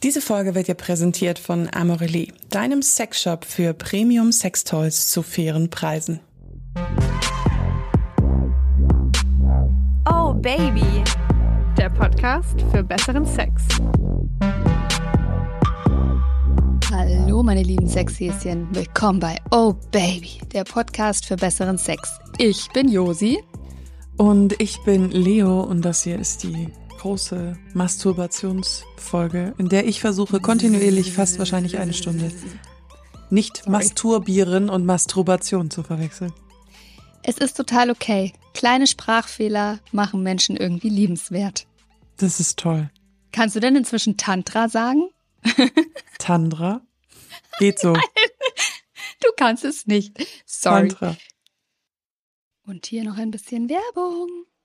Diese Folge wird dir präsentiert von Amorelie, deinem Sexshop für Premium-Sextoys zu fairen Preisen. Oh Baby, der Podcast für besseren Sex. Hallo meine lieben Sexhäschen, willkommen bei Oh Baby, der Podcast für besseren Sex. Ich bin Josi. Und ich bin Leo und das hier ist die große Masturbationsfolge, in der ich versuche kontinuierlich fast wahrscheinlich eine Stunde nicht masturbieren und Masturbation zu verwechseln. Es ist total okay. Kleine Sprachfehler machen Menschen irgendwie liebenswert. Das ist toll. Kannst du denn inzwischen Tantra sagen? Tandra? Geht so. Du kannst es nicht. Sorry. Tantra. Und hier noch ein bisschen Werbung.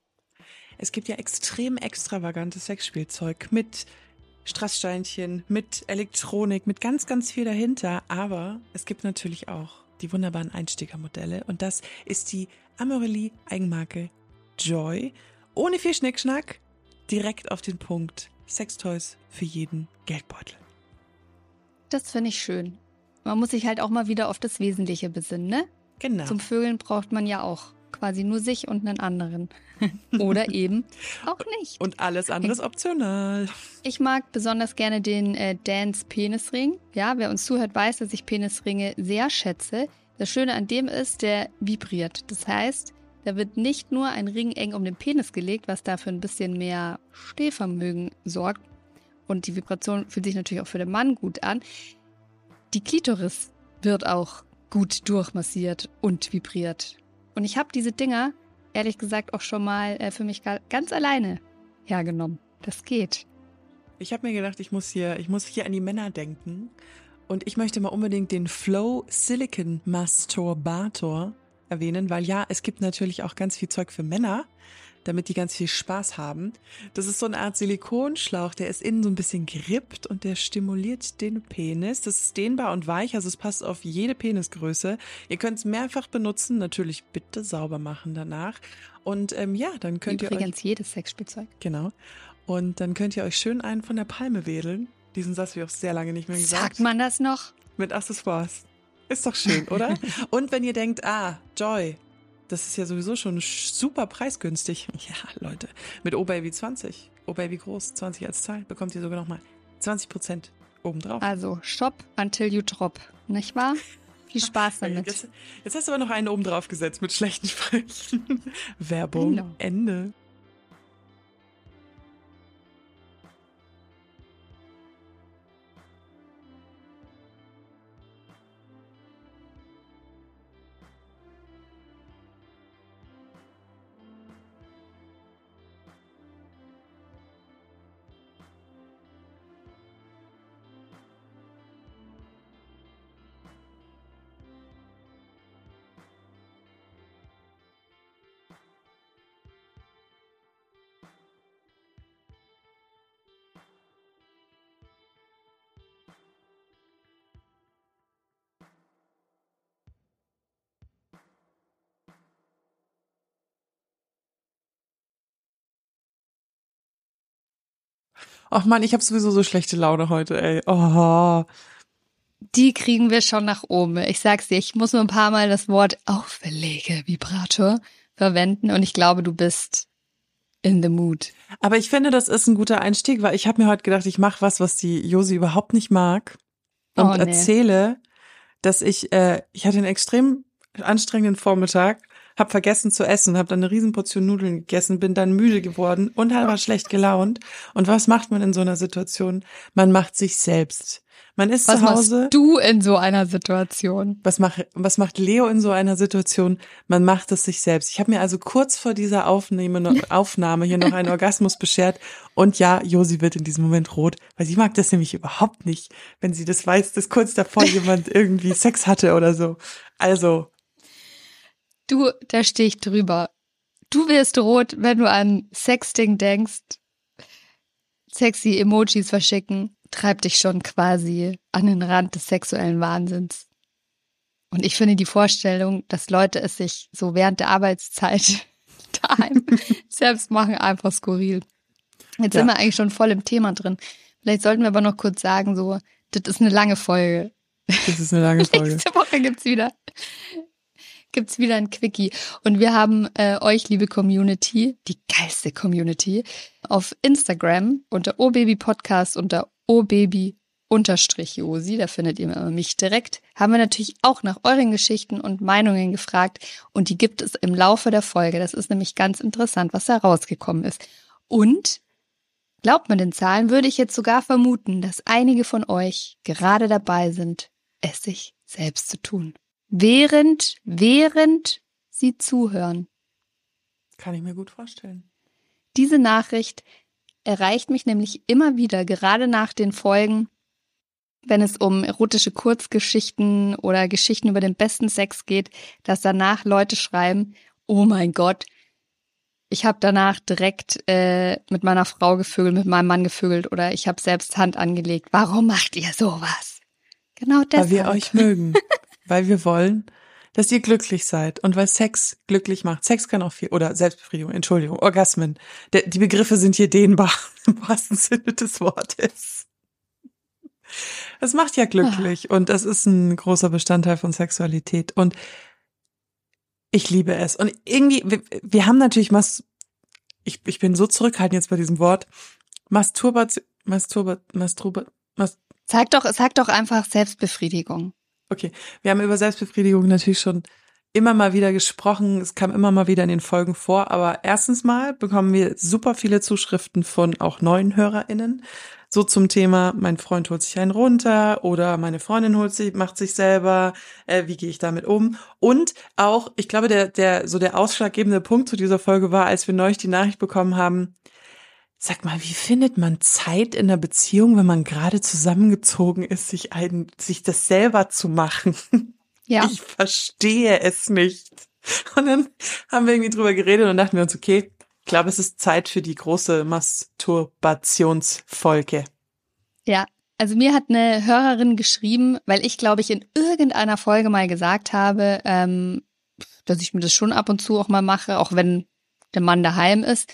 Es gibt ja extrem extravagantes Sexspielzeug mit Strasssteinchen, mit Elektronik, mit ganz, ganz viel dahinter. Aber es gibt natürlich auch die wunderbaren Einsteigermodelle. Und das ist die Amorelie Eigenmarke Joy. Ohne viel Schnickschnack, direkt auf den Punkt. Sextoys für jeden Geldbeutel. Das finde ich schön. Man muss sich halt auch mal wieder auf das Wesentliche besinnen, ne? Genau. Zum Vögeln braucht man ja auch quasi nur sich und einen anderen. Oder eben auch nicht. Und alles andere ist optional. Ich mag besonders gerne den Dance-Penisring. Ja, wer uns zuhört, weiß, dass ich Penisringe sehr schätze. Das Schöne an dem ist, der vibriert. Das heißt, da wird nicht nur ein Ring eng um den Penis gelegt, was da für ein bisschen mehr Stehvermögen sorgt. Und die Vibration fühlt sich natürlich auch für den Mann gut an. Die Klitoris wird auch gut durchmassiert und vibriert. Und ich habe diese Dinger, ehrlich gesagt, auch schon mal für mich ganz alleine hergenommen. Das geht. Ich habe mir gedacht, ich muss hier an die Männer denken. Und ich möchte mal unbedingt den Flow Silicon Masturbator erwähnen, weil ja, es gibt natürlich auch ganz viel Zeug für Männer, damit die ganz viel Spaß haben. Das ist so eine Art Silikonschlauch, der ist innen so ein bisschen gerippt und der stimuliert den Penis. Das ist dehnbar und weich, also es passt auf jede Penisgröße. Ihr könnt es mehrfach benutzen, natürlich bitte sauber machen danach. Und ja, dann könnt ihr übrigens jedes Sexspielzeug. Genau. Und dann könnt ihr euch schön einen von der Palme wedeln. Diesen Satz habe ich auch sehr lange nicht mehr gesagt. Sagt man das noch? Mit Accessoires. Ist doch schön, oder? Und wenn ihr denkt, Joy, das ist ja sowieso schon super preisgünstig. Ja, Leute, mit Oh-Baby 20, Oh-Baby groß, 20 als Zahl, bekommt ihr sogar nochmal 20% obendrauf. Also, shop until you drop, nicht wahr? Viel Spaß damit. Jetzt hast du aber noch einen obendrauf gesetzt mit schlechten Sprüchen. Werbung, Genau. Ende. Ach Mann, ich habe sowieso so schlechte Laune heute, ey. Oh. Die kriegen wir schon nach oben. Ich sag's dir, ich muss nur ein paar Mal das Wort Auflege-Vibrator verwenden und ich glaube, du bist in the mood. Aber ich finde, das ist ein guter Einstieg, weil ich habe mir heute gedacht, ich mache was die Josi überhaupt nicht mag und erzähle, dass ich hatte einen extrem anstrengenden Vormittag, habe vergessen zu essen, habe dann eine Riesenportion Nudeln gegessen, bin dann müde geworden und war schlecht gelaunt. Und was macht man in so einer Situation? Man macht sich selbst. Man ist zu Hause. Was machst du in so einer Situation? Was macht Leo in so einer Situation? Man macht es sich selbst. Ich habe mir also kurz vor dieser Aufnahme hier noch einen Orgasmus beschert. Und ja, Josi wird in diesem Moment rot, weil sie mag das nämlich überhaupt nicht, wenn sie das weiß, dass kurz davor jemand irgendwie Sex hatte oder so. Also. Du, da stehe ich drüber. Du wirst rot, wenn du an Sexting denkst. Sexy Emojis verschicken, treibt dich schon quasi an den Rand des sexuellen Wahnsinns. Und ich finde die Vorstellung, dass Leute es sich so während der Arbeitszeit daheim selbst machen, einfach skurril. Jetzt sind wir eigentlich schon voll im Thema drin. Vielleicht sollten wir aber noch kurz sagen, so, das ist eine lange Folge. Das ist eine lange Folge. Nächste Woche gibt's wieder ein Quickie. Und wir haben euch, liebe Community, die geilste Community, auf Instagram unter obabypodcast, unter obaby_josi, da findet ihr mich direkt, haben wir natürlich auch nach euren Geschichten und Meinungen gefragt. Und die gibt es im Laufe der Folge. Das ist nämlich ganz interessant, was da rausgekommen ist. Und glaubt man den Zahlen, würde ich jetzt sogar vermuten, dass einige von euch gerade dabei sind, es sich selbst zu tun. Während sie zuhören. Kann ich mir gut vorstellen. Diese Nachricht erreicht mich nämlich immer wieder, gerade nach den Folgen, wenn es um erotische Kurzgeschichten oder Geschichten über den besten Sex geht, dass danach Leute schreiben, oh mein Gott, ich habe danach direkt mit meiner Frau gevögelt, mit meinem Mann gevögelt oder ich habe selbst Hand angelegt. Warum macht ihr sowas? Genau deshalb. Weil wir euch mögen. Weil wir wollen, dass ihr glücklich seid. Und weil Sex glücklich macht. Sex kann auch viel, oder Selbstbefriedigung, Entschuldigung, Orgasmen. Die Begriffe sind hier dehnbar, im wahrsten Sinne des Wortes. Das macht ja glücklich und das ist ein großer Bestandteil von Sexualität. Und ich liebe es. Und irgendwie, wir haben natürlich ich bin so zurückhaltend jetzt bei diesem Wort. Sag doch einfach Selbstbefriedigung. Okay, wir haben über Selbstbefriedigung natürlich schon immer mal wieder gesprochen. Es kam immer mal wieder in den Folgen vor. Aber erstens mal bekommen wir super viele Zuschriften von auch neuen HörerInnen. So zum Thema, mein Freund holt sich einen runter oder meine Freundin macht sich selber. Wie gehe ich damit um? Und auch, ich glaube, der ausschlaggebende Punkt zu dieser Folge war, als wir neulich die Nachricht bekommen haben, sag mal, wie findet man Zeit in einer Beziehung, wenn man gerade zusammengezogen ist, sich das selber zu machen? Ja. Ich verstehe es nicht. Und dann haben wir irgendwie drüber geredet und dachten wir uns, okay, ich glaube, es ist Zeit für die große Masturbationsfolge. Ja, also mir hat eine Hörerin geschrieben, weil ich, glaube ich, in irgendeiner Folge mal gesagt habe, dass ich mir das schon ab und zu auch mal mache, auch wenn der Mann daheim ist.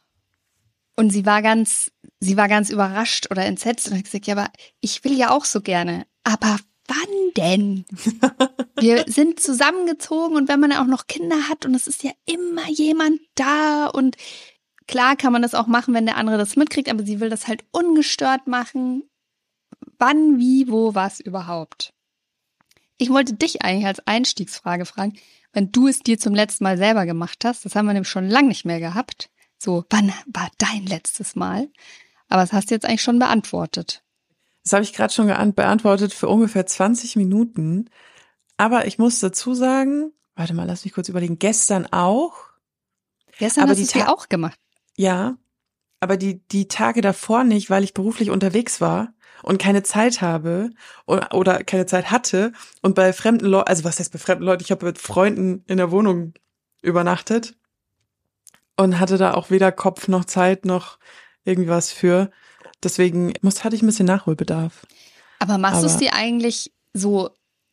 Und sie war ganz überrascht oder entsetzt und hat gesagt, ja, aber ich will ja auch so gerne. Aber wann denn? Wir sind zusammengezogen und wenn man auch noch Kinder hat und es ist ja immer jemand da und klar kann man das auch machen, wenn der andere das mitkriegt, aber sie will das halt ungestört machen. Wann, wie, wo, was überhaupt? Ich wollte dich eigentlich als Einstiegsfrage fragen, wenn du es dir zum letzten Mal selber gemacht hast, das haben wir nämlich schon lange nicht mehr gehabt. So, wann war dein letztes Mal? Aber das hast du jetzt eigentlich schon beantwortet. Das habe ich gerade schon beantwortet für ungefähr 20 Minuten. Aber ich muss dazu sagen, warte mal, lass mich kurz überlegen, gestern auch. Gestern aber hast du es dir auch gemacht. Ja, aber die Tage davor nicht, weil ich beruflich unterwegs war und keine Zeit habe oder keine Zeit hatte und bei fremden Leuten, also was heißt bei fremden Leuten, ich habe mit Freunden in der Wohnung übernachtet und hatte da auch weder Kopf noch Zeit noch irgendwas für. Deswegen hatte ich ein bisschen Nachholbedarf. Aber machst du es dir eigentlich so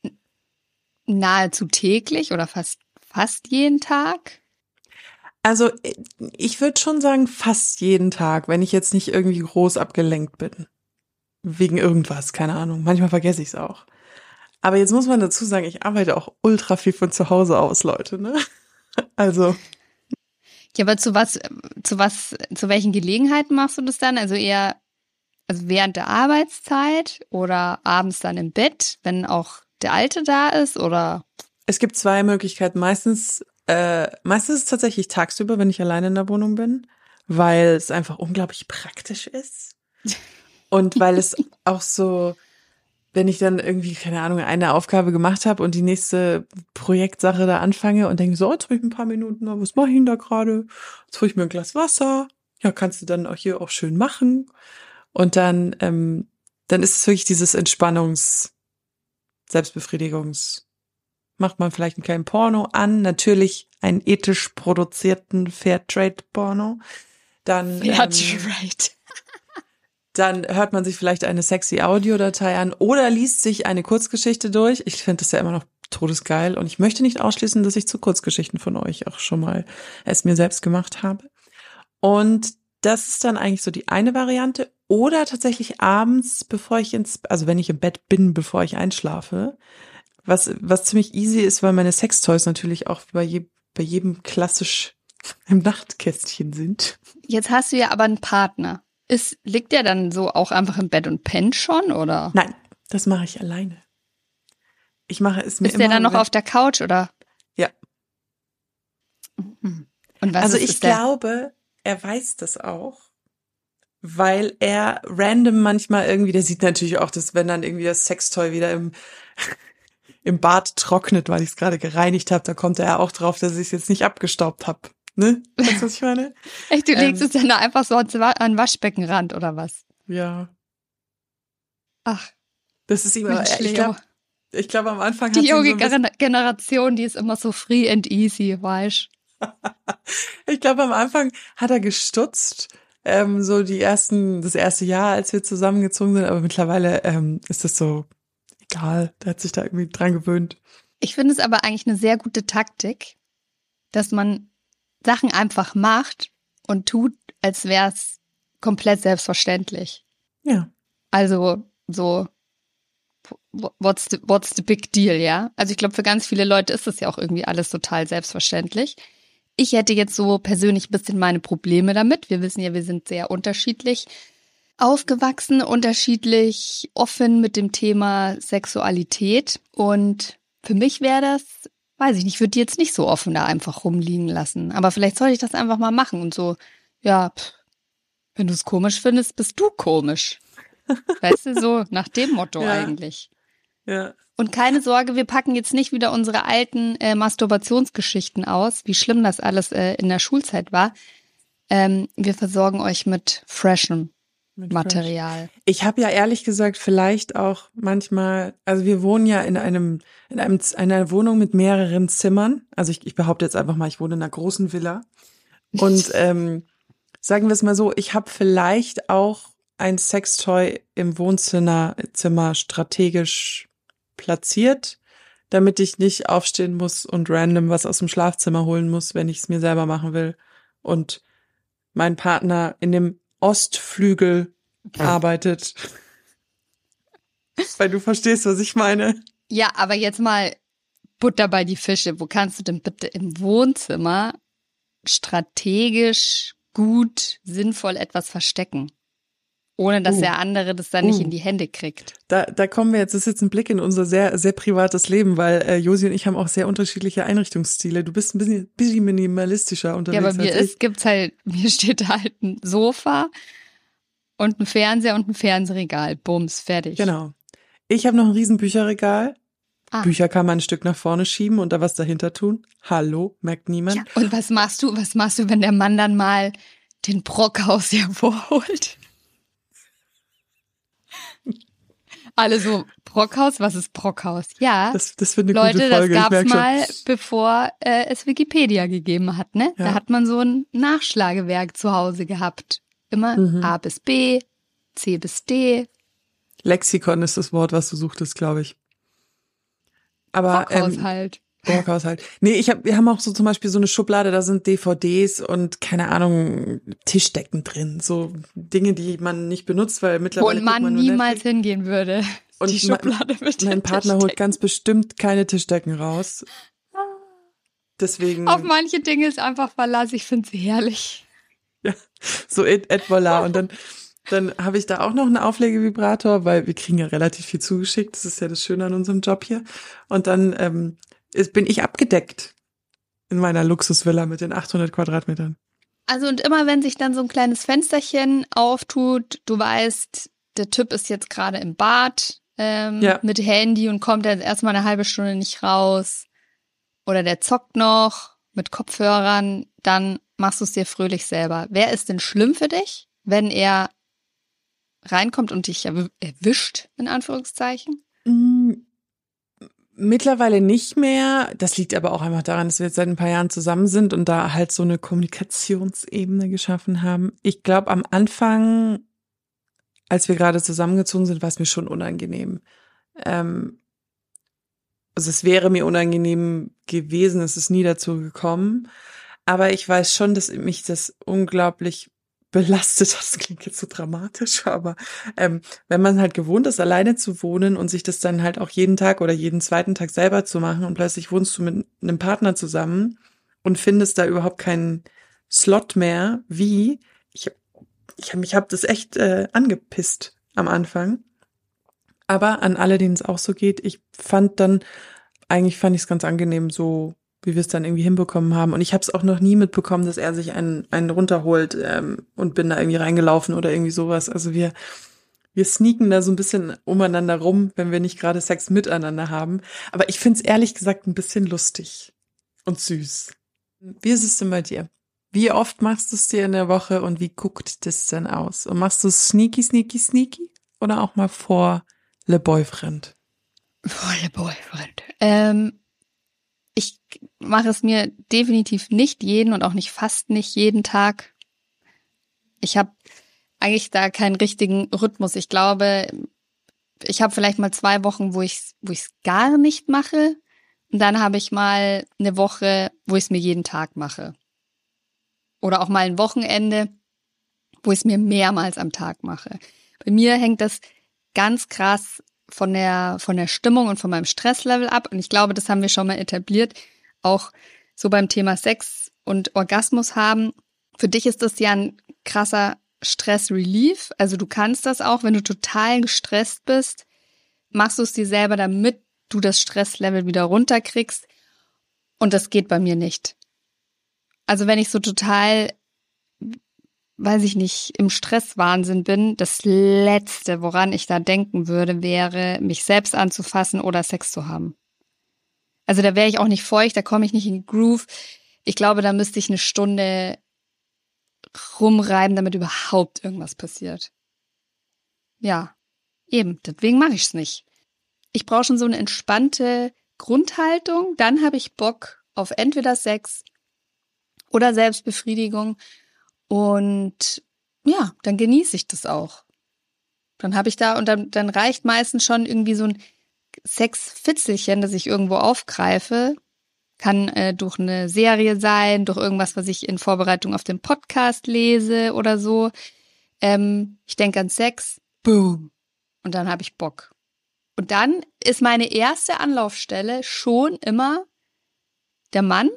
nahezu täglich oder fast jeden Tag? Also ich würde schon sagen fast jeden Tag, wenn ich jetzt nicht irgendwie groß abgelenkt bin. Wegen irgendwas, keine Ahnung. Manchmal vergesse ich es auch. Aber jetzt muss man dazu sagen, ich arbeite auch ultra viel von zu Hause aus, Leute, ne? Also. Ja, aber zu welchen Gelegenheiten machst du das dann? Also eher während der Arbeitszeit oder abends dann im Bett, wenn auch der Alte da ist, oder? Es gibt zwei Möglichkeiten. Meistens ist es tatsächlich tagsüber, wenn ich alleine in der Wohnung bin, weil es einfach unglaublich praktisch ist. Und weil es auch so, wenn ich dann irgendwie, keine Ahnung, eine Aufgabe gemacht habe und die nächste Projektsache da anfange und denke so, jetzt habe ich ein paar Minuten, was mache ich denn da gerade? Jetzt hole ich mir ein Glas Wasser. Ja, kannst du dann auch hier auch schön machen. Und dann ist es wirklich dieses macht man vielleicht einen kleinen Porno an, natürlich einen ethisch produzierten Fairtrade-Porno. Dann dann hört man sich vielleicht eine sexy Audiodatei an oder liest sich eine Kurzgeschichte durch. Ich finde das ja immer noch todesgeil und ich möchte nicht ausschließen, dass ich zu Kurzgeschichten von euch auch schon mal es mir selbst gemacht habe. Und Das ist dann eigentlich so die eine Variante. Oder tatsächlich abends, also wenn ich im Bett bin, bevor ich einschlafe. Was ziemlich easy ist, weil meine Sextoys natürlich auch bei jedem klassisch im Nachtkästchen sind. Jetzt hast du ja aber einen Partner. Liegt der dann so auch einfach im Bett und pennt schon, oder? Nein, das mache ich alleine. Ich mache es mir Ist der dann noch auf der Couch, oder? Ja. Und was Also ist ich glaube, er weiß das auch, weil er random manchmal irgendwie, der sieht natürlich auch, dass wenn dann irgendwie das Sextoy wieder im Bad trocknet, weil ich es gerade gereinigt habe, da kommt er ja auch drauf, dass ich es jetzt nicht abgestaubt habe. Ne? Weißt du, was ich meine? Echt, du legst es dann da einfach so an Waschbeckenrand, oder was? Ja. Ach, Das ist ihm, Mensch, Leo. ich glaube am Anfang hat Die sie so junge Generation, die ist immer so free and easy, weißt du? Ich glaube, am Anfang hat er gestutzt, so das erste Jahr, als wir zusammengezogen sind, aber mittlerweile ist das so egal, der hat sich da irgendwie dran gewöhnt. Ich finde es aber eigentlich eine sehr gute Taktik, dass man Sachen einfach macht und tut, als wäre es komplett selbstverständlich. Ja. Also so, what's the big deal, ja? Also ich glaube, für ganz viele Leute ist das ja auch irgendwie alles total selbstverständlich. Ich hätte jetzt so persönlich ein bisschen meine Probleme damit. Wir wissen ja, wir sind sehr unterschiedlich aufgewachsen, unterschiedlich offen mit dem Thema Sexualität. Und für mich wäre das, weiß ich nicht, ich würde die jetzt nicht so offen da einfach rumliegen lassen. Aber vielleicht sollte ich das einfach mal machen und so, ja, wenn du es komisch findest, bist du komisch. Weißt du, so nach dem Motto eigentlich. Ja. Und keine Sorge, wir packen jetzt nicht wieder unsere alten Masturbationsgeschichten aus, wie schlimm das alles in der Schulzeit war. Wir versorgen euch mit freshem Material. Ich habe ja ehrlich gesagt vielleicht auch manchmal, also wir wohnen ja in einer Wohnung mit mehreren Zimmern. Also ich behaupte jetzt einfach mal, ich wohne in einer großen Villa. Und sagen wir es mal so, ich habe vielleicht auch ein Sextoy im Wohnzimmer strategisch platziert, damit ich nicht aufstehen muss und random was aus dem Schlafzimmer holen muss, wenn ich es mir selber machen will. Und mein Partner in dem Ostflügel arbeitet. Weil du verstehst, was ich meine. Ja, aber jetzt mal Butter bei die Fische. Wo kannst du denn bitte im Wohnzimmer strategisch gut, sinnvoll etwas verstecken? Ohne dass der andere das dann nicht in die Hände kriegt. Da kommen wir jetzt, das ist jetzt ein Blick in unser sehr, sehr privates Leben, weil Josi und ich haben auch sehr unterschiedliche Einrichtungsstile. Du bist ein bisschen minimalistischer unterwegs. Ja, aber mir steht halt ein Sofa und ein Fernseher und ein Fernsehregal. Bums, fertig. Genau. Ich habe noch ein riesen Bücherregal. Bücher kann man ein Stück nach vorne schieben und da was dahinter tun. Hallo, merkt niemand. Ja, und was machst du, wenn der Mann dann mal den Brockhaus hervorholt? Alle so, Brockhaus, was ist Brockhaus? Ja, das wird eine Leute, gute Folge. das gab's mal, bevor es Wikipedia gegeben hat, ne? Ja. Da hat man so ein Nachschlagewerk zu Hause gehabt. Immer A bis B, C bis D. Lexikon ist das Wort, was du suchtest, glaube ich. Aber Brockhaus halt. Brockhaus halt. Nee, wir haben auch so zum Beispiel so eine Schublade, da sind DVDs und keine Ahnung, Tischdecken drin. So Dinge, die man nicht benutzt, weil mittlerweile. Wo ein Mann niemals hingehen würde. Und die Schublade mit mein den Partner holt ganz bestimmt keine Tischdecken raus. Deswegen. Auf manche Dinge ist einfach Verlass, ich finde sie herrlich. Ja, so et voilà. Und dann habe ich da auch noch einen Auflegevibrator, weil wir kriegen ja relativ viel zugeschickt. Das ist ja das Schöne an unserem Job hier. Und dann bin ich abgedeckt in meiner Luxusvilla mit den 800 Quadratmetern. Also und immer wenn sich dann so ein kleines Fensterchen auftut, du weißt, der Typ ist jetzt gerade im Bad mit Handy und kommt jetzt erstmal eine halbe Stunde nicht raus. Oder der zockt noch mit Kopfhörern, dann machst du es dir fröhlich selber. Wer ist denn schlimm für dich, wenn er reinkommt und dich erwischt, in Anführungszeichen? Mittlerweile nicht mehr. Das liegt aber auch einfach daran, dass wir jetzt seit ein paar Jahren zusammen sind und da halt so eine Kommunikationsebene geschaffen haben. Ich glaube, am Anfang, als wir gerade zusammengezogen sind, war es mir schon unangenehm. Also es wäre mir unangenehm gewesen, es ist nie dazu gekommen. Aber ich weiß schon, dass mich das unglaublich belastet, das klingt jetzt so dramatisch, aber wenn man halt gewohnt ist, alleine zu wohnen und sich das dann halt auch jeden Tag oder jeden zweiten Tag selber zu machen und plötzlich wohnst du mit einem Partner zusammen und findest da überhaupt keinen Slot mehr, mich hab das echt angepisst am Anfang. Aber an alle, denen es auch so geht, eigentlich fand ich es ganz angenehm, so wie wir es dann irgendwie hinbekommen haben. Und ich habe es auch noch nie mitbekommen, dass er sich einen runterholt und bin da irgendwie reingelaufen oder irgendwie sowas. Also wir sneaken da so ein bisschen umeinander rum, wenn wir nicht gerade Sex miteinander haben. Aber ich finde es ehrlich gesagt ein bisschen lustig und süß. Wie ist es denn bei dir? Wie oft machst du es dir in der Woche und wie guckt das denn aus? Und machst du es sneaky, sneaky, sneaky oder auch mal vor Le Boyfriend? Vor Le Boyfriend. Ich mache es mir definitiv nicht jeden und auch nicht fast nicht jeden Tag. Ich habe eigentlich da keinen richtigen Rhythmus. Ich glaube, ich habe vielleicht mal 2 Wochen, wo ich es gar nicht mache. Und dann habe ich mal eine Woche, wo ich es mir jeden Tag mache. Oder auch mal ein Wochenende, wo ich es mir mehrmals am Tag mache. Bei mir hängt das ganz krass von der Stimmung und von meinem Stresslevel ab. Und ich glaube, das haben wir schon mal etabliert. Auch so beim Thema Sex und Orgasmus haben. Für dich ist das ja ein krasser Stress-Relief. Also du kannst das auch, wenn du total gestresst bist, machst du es dir selber, damit du das Stresslevel wieder runterkriegst. Und das geht bei mir nicht. Also wenn ich so total, weiß ich nicht, im Stresswahnsinn bin, das Letzte, woran ich da denken würde, wäre, mich selbst anzufassen oder Sex zu haben. Also da wäre ich auch nicht feucht, da komme ich nicht in die Groove. Ich glaube, da müsste ich eine Stunde rumreiben, damit überhaupt irgendwas passiert. Ja, eben, deswegen mache ich es nicht. Ich brauche schon so eine entspannte Grundhaltung, dann habe ich Bock auf entweder Sex oder Selbstbefriedigung und ja, dann genieße ich das auch. Dann habe ich da und dann reicht meistens schon irgendwie so ein Sexfitzelchen, das ich irgendwo aufgreife. Kann durch eine Serie sein, durch irgendwas, was ich in Vorbereitung auf den Podcast lese oder so. Ich denke an Sex, boom, und dann habe ich Bock. Und dann ist meine erste Anlaufstelle schon immer der Mann.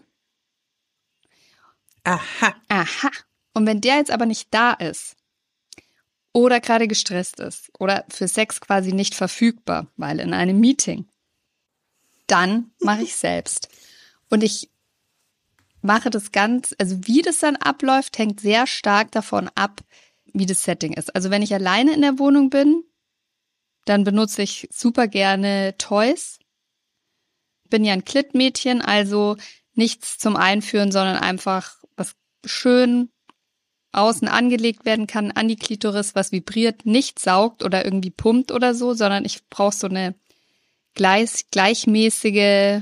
Aha. Und wenn der jetzt aber nicht da ist oder gerade gestresst ist oder für Sex quasi nicht verfügbar, weil in einem Meeting, dann mache ich selbst. Und ich mache das also wie das dann abläuft, hängt sehr stark davon ab, wie das Setting ist. Also wenn ich alleine in der Wohnung bin, dann benutze ich super gerne Toys. Bin ja ein Klittmädchen, also nichts zum Einführen, sondern einfach was schön außen angelegt werden kann an die Klitoris, was vibriert, nicht saugt oder irgendwie pumpt oder so, sondern ich brauche so eine gleichmäßige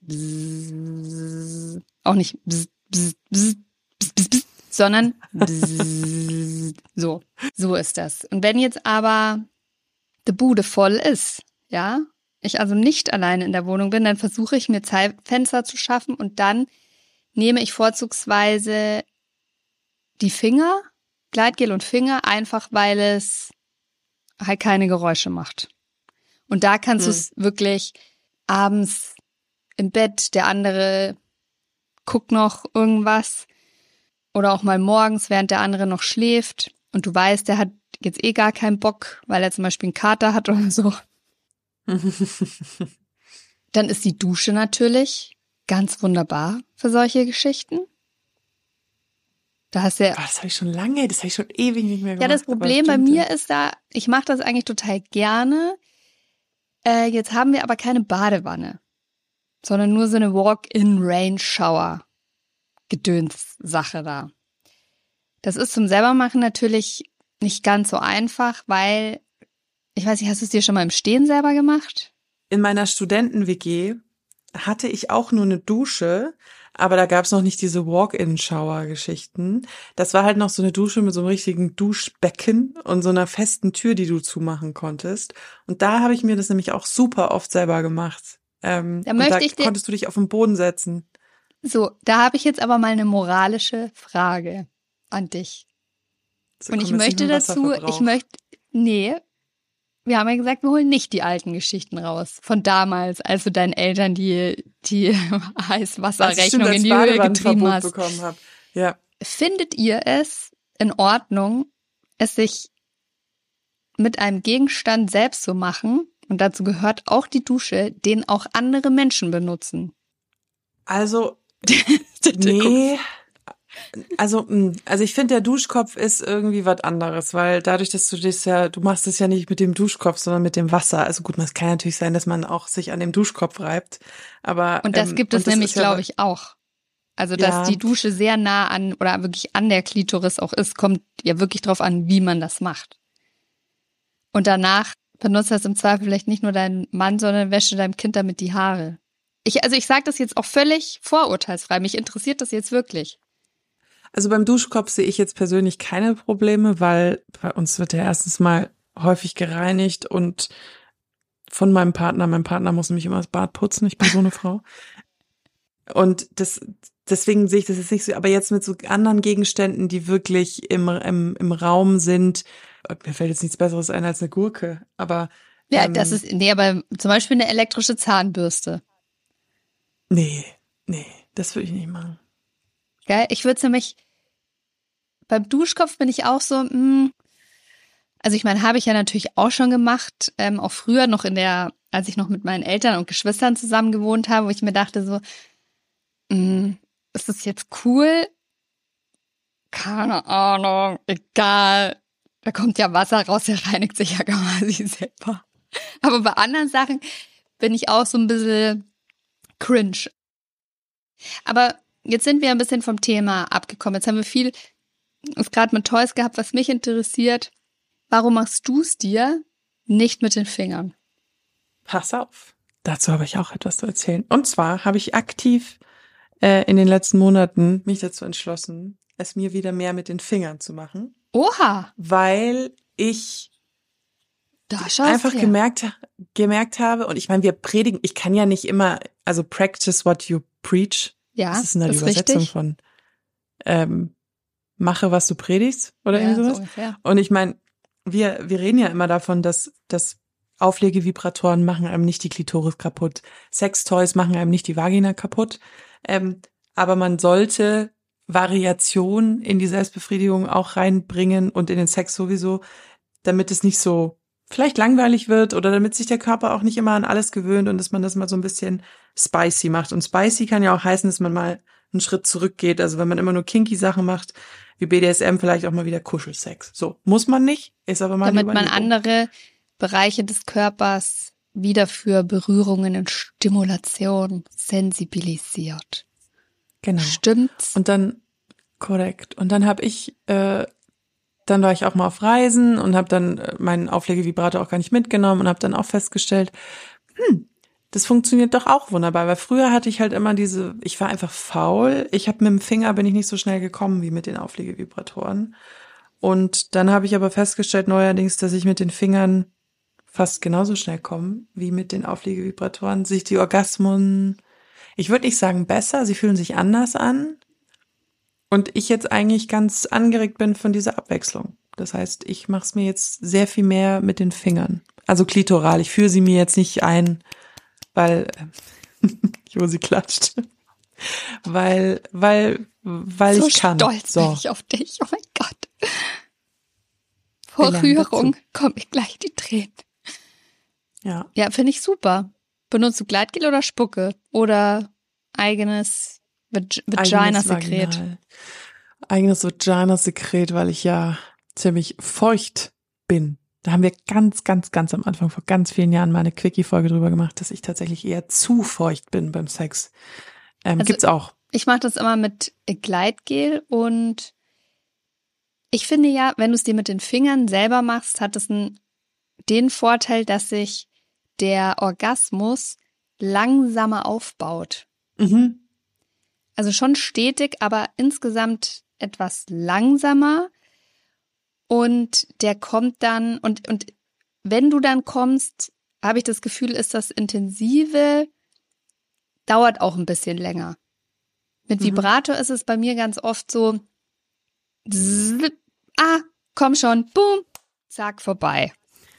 auch nicht sondern so ist das. Und wenn jetzt aber die Bude voll ist, ja, ich also nicht alleine in der Wohnung bin, dann versuche ich mir Zeitfenster zu schaffen und dann nehme ich vorzugsweise die Finger, Gleitgel und Finger, einfach weil es halt keine Geräusche macht. Und da kannst du es wirklich abends im Bett, der andere guckt noch irgendwas oder auch mal morgens, während der andere noch schläft und du weißt, der hat jetzt eh gar keinen Bock, weil er zum Beispiel einen Kater hat oder so. Dann ist die Dusche natürlich ganz wunderbar für solche Geschichten. Da hast du ja, das habe ich schon ewig nicht mehr gemacht. Ja, das Problem bei mir ist da, ich mache das eigentlich total gerne. Jetzt haben wir aber keine Badewanne, sondern nur so eine Walk-in-Rain-Shower-Gedöns-Sache da. Das ist zum Selbermachen natürlich nicht ganz so einfach, weil, ich weiß nicht, hast du es dir schon mal im Stehen selber gemacht? In meiner Studenten-WG hatte ich auch nur eine Dusche, aber da gab es noch nicht diese Walk-in-Shower-Geschichten. Das war halt noch so eine Dusche mit so einem richtigen Duschbecken und so einer festen Tür, die du zumachen konntest. Und da habe ich mir das nämlich auch super oft selber gemacht. Konntest du dich auf den Boden setzen. So, da habe ich jetzt aber mal eine moralische Frage an dich. So, Und komm, ich jetzt nicht möchte nur dazu, Wasserverbrauch. nee, wir haben ja gesagt, wir holen nicht die alten Geschichten raus. Von damals, als du deinen Eltern die Heißwasserrechnung in die Höhe getrieben Badewannenverbot hast. bekommen habe. Ja. Findet ihr es in Ordnung, es sich mit einem Gegenstand selbst zu machen? Und dazu gehört auch die Dusche, den auch andere Menschen benutzen. Also, nee. Also ich finde, der Duschkopf ist irgendwie was anderes, weil dadurch, dass du machst es ja nicht mit dem Duschkopf, sondern mit dem Wasser. Also gut, es kann natürlich sein, dass man auch sich an dem Duschkopf reibt, aber Und das gibt es nämlich, glaube ich, auch. Also, dass ja, die Dusche sehr nah an oder wirklich an der Klitoris auch ist, kommt ja wirklich drauf an, wie man das macht. Und danach benutzt das im Zweifel vielleicht nicht nur dein Mann, sondern wäsche deinem Kind damit die Haare. Ich sage das jetzt auch völlig vorurteilsfrei. Mich interessiert das jetzt wirklich. Also beim Duschkopf sehe ich jetzt persönlich keine Probleme, weil bei uns wird ja erstens mal häufig gereinigt und von meinem Partner. Mein Partner muss nämlich immer das Bad putzen. Ich bin so eine Frau. Und deswegen sehe ich das jetzt nicht so. Aber jetzt mit so anderen Gegenständen, die wirklich im Raum sind, mir fällt jetzt nichts Besseres ein als eine Gurke. Aber ja, aber zum Beispiel eine elektrische Zahnbürste. Nee, das würde ich nicht machen. Gell? Ich würde es nämlich, beim Duschkopf bin ich auch so, also ich meine, habe ich ja natürlich auch schon gemacht, auch früher noch als ich noch mit meinen Eltern und Geschwistern zusammen gewohnt habe, wo ich mir dachte so, ist das jetzt cool? Keine Ahnung, egal. Da kommt ja Wasser raus, der reinigt sich ja quasi selber. Aber bei anderen Sachen bin ich auch so ein bisschen cringe. Aber jetzt sind wir ein bisschen vom Thema abgekommen. Jetzt haben wir viel gerade mit Toys gehabt, was mich interessiert. Warum machst du es dir nicht mit den Fingern? Pass auf. Dazu habe ich auch etwas zu erzählen. Und zwar habe ich aktiv in den letzten Monaten mich dazu entschlossen, es mir wieder mehr mit den Fingern zu machen. Oha! Weil ich einfach gemerkt habe, und ich meine, wir predigen, ich kann ja nicht immer, also practice what you preach. Ja, das ist eine Übersetzung richtig. von mache, was du predigst oder irgendwie sowas. So ungefähr. Und ich meine, wir reden ja immer davon, dass Auflegevibratoren machen einem nicht die Klitoris kaputt. Sextoys machen einem nicht die Vagina kaputt. Aber man sollte Variation in die Selbstbefriedigung auch reinbringen und in den Sex sowieso, damit es nicht so vielleicht langweilig wird oder damit sich der Körper auch nicht immer an alles gewöhnt und dass man das mal so ein bisschen spicy macht. Und spicy kann ja auch heißen, dass man mal einen Schritt zurückgeht. Also wenn man immer nur kinky Sachen macht, wie BDSM, vielleicht auch mal wieder Kuschelsex. So, muss man nicht, ist aber mal damit man andere Bereiche des Körpers wieder für Berührungen und Stimulation sensibilisiert. Genau. Stimmt's? Und dann, korrekt. Und dann habe ich, dann war ich auch mal auf Reisen und habe dann meinen Auflegevibrator auch gar nicht mitgenommen und habe dann auch festgestellt, das funktioniert doch auch wunderbar, weil früher hatte ich halt immer ich war einfach faul. Ich habe mit dem Finger bin ich nicht so schnell gekommen wie mit den Auflegevibratoren. Und dann habe ich aber festgestellt neuerdings, dass ich mit den Fingern fast genauso schnell komme wie mit den Auflegevibratoren. Sich die Orgasmen, ich würde nicht sagen besser, sie fühlen sich anders an. Und ich jetzt eigentlich ganz angeregt bin von dieser Abwechslung. Das heißt, ich mache es mir jetzt sehr viel mehr mit den Fingern. Also klitoral. Ich führe sie mir jetzt nicht ein, weil Josi klatscht. Weil so ich kann. Stolz bin ich auf dich. Oh mein Gott. Vor Rührung komme ich gleich die Tränen. Ja. Ja, finde ich super. Benutzt du Gleitgel oder Spucke? Oder eigenes Vagina-Sekret? Eigenes Vagina-Sekret, weil ich ja ziemlich feucht bin. Da haben wir ganz, ganz, ganz am Anfang vor ganz vielen Jahren mal eine Quickie-Folge drüber gemacht, dass ich tatsächlich eher zu feucht bin beim Sex. Gibt's auch. Ich mache das immer mit Gleitgel und ich finde ja, wenn du es dir mit den Fingern selber machst, hat es den Vorteil, dass sich der Orgasmus langsamer aufbaut. Mhm. Also schon stetig, aber insgesamt etwas langsamer. Und der kommt dann, und wenn du dann kommst, habe ich das Gefühl, ist das Intensive, dauert auch ein bisschen länger. Mit Vibrator ist es bei mir ganz oft so, komm schon, boom, zack, vorbei.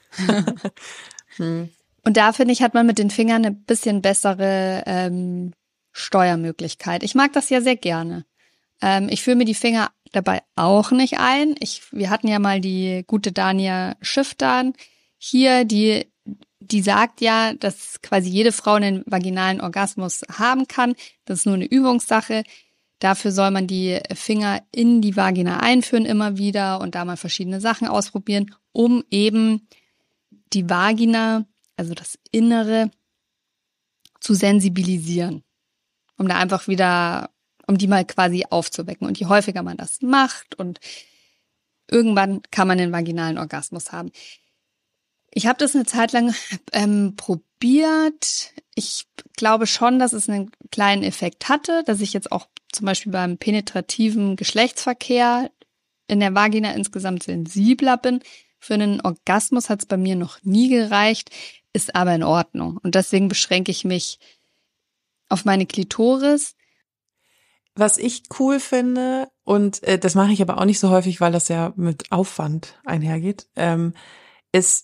Und da, finde ich, hat man mit den Fingern eine bisschen bessere Steuermöglichkeit. Ich mag das ja sehr gerne. Ich führe mir die Finger dabei auch nicht ein. Wir hatten ja mal die gute Dania Schifftan hier, die sagt ja, dass quasi jede Frau einen vaginalen Orgasmus haben kann. Das ist nur eine Übungssache. Dafür soll man die Finger in die Vagina einführen immer wieder und da mal verschiedene Sachen ausprobieren, um eben die Vagina, also das Innere, zu sensibilisieren. Um da einfach wieder, um die mal quasi aufzuwecken. Und je häufiger man das macht und irgendwann kann man den vaginalen Orgasmus haben. Ich habe das eine Zeit lang probiert. Ich glaube schon, dass es einen kleinen Effekt hatte, dass ich jetzt auch zum Beispiel beim penetrativen Geschlechtsverkehr in der Vagina insgesamt sensibler bin. Für einen Orgasmus hat es bei mir noch nie gereicht, ist aber in Ordnung. Und deswegen beschränke ich mich auf meine Klitoris. Was ich cool finde, und das mache ich aber auch nicht so häufig, weil das ja mit Aufwand einhergeht, ist,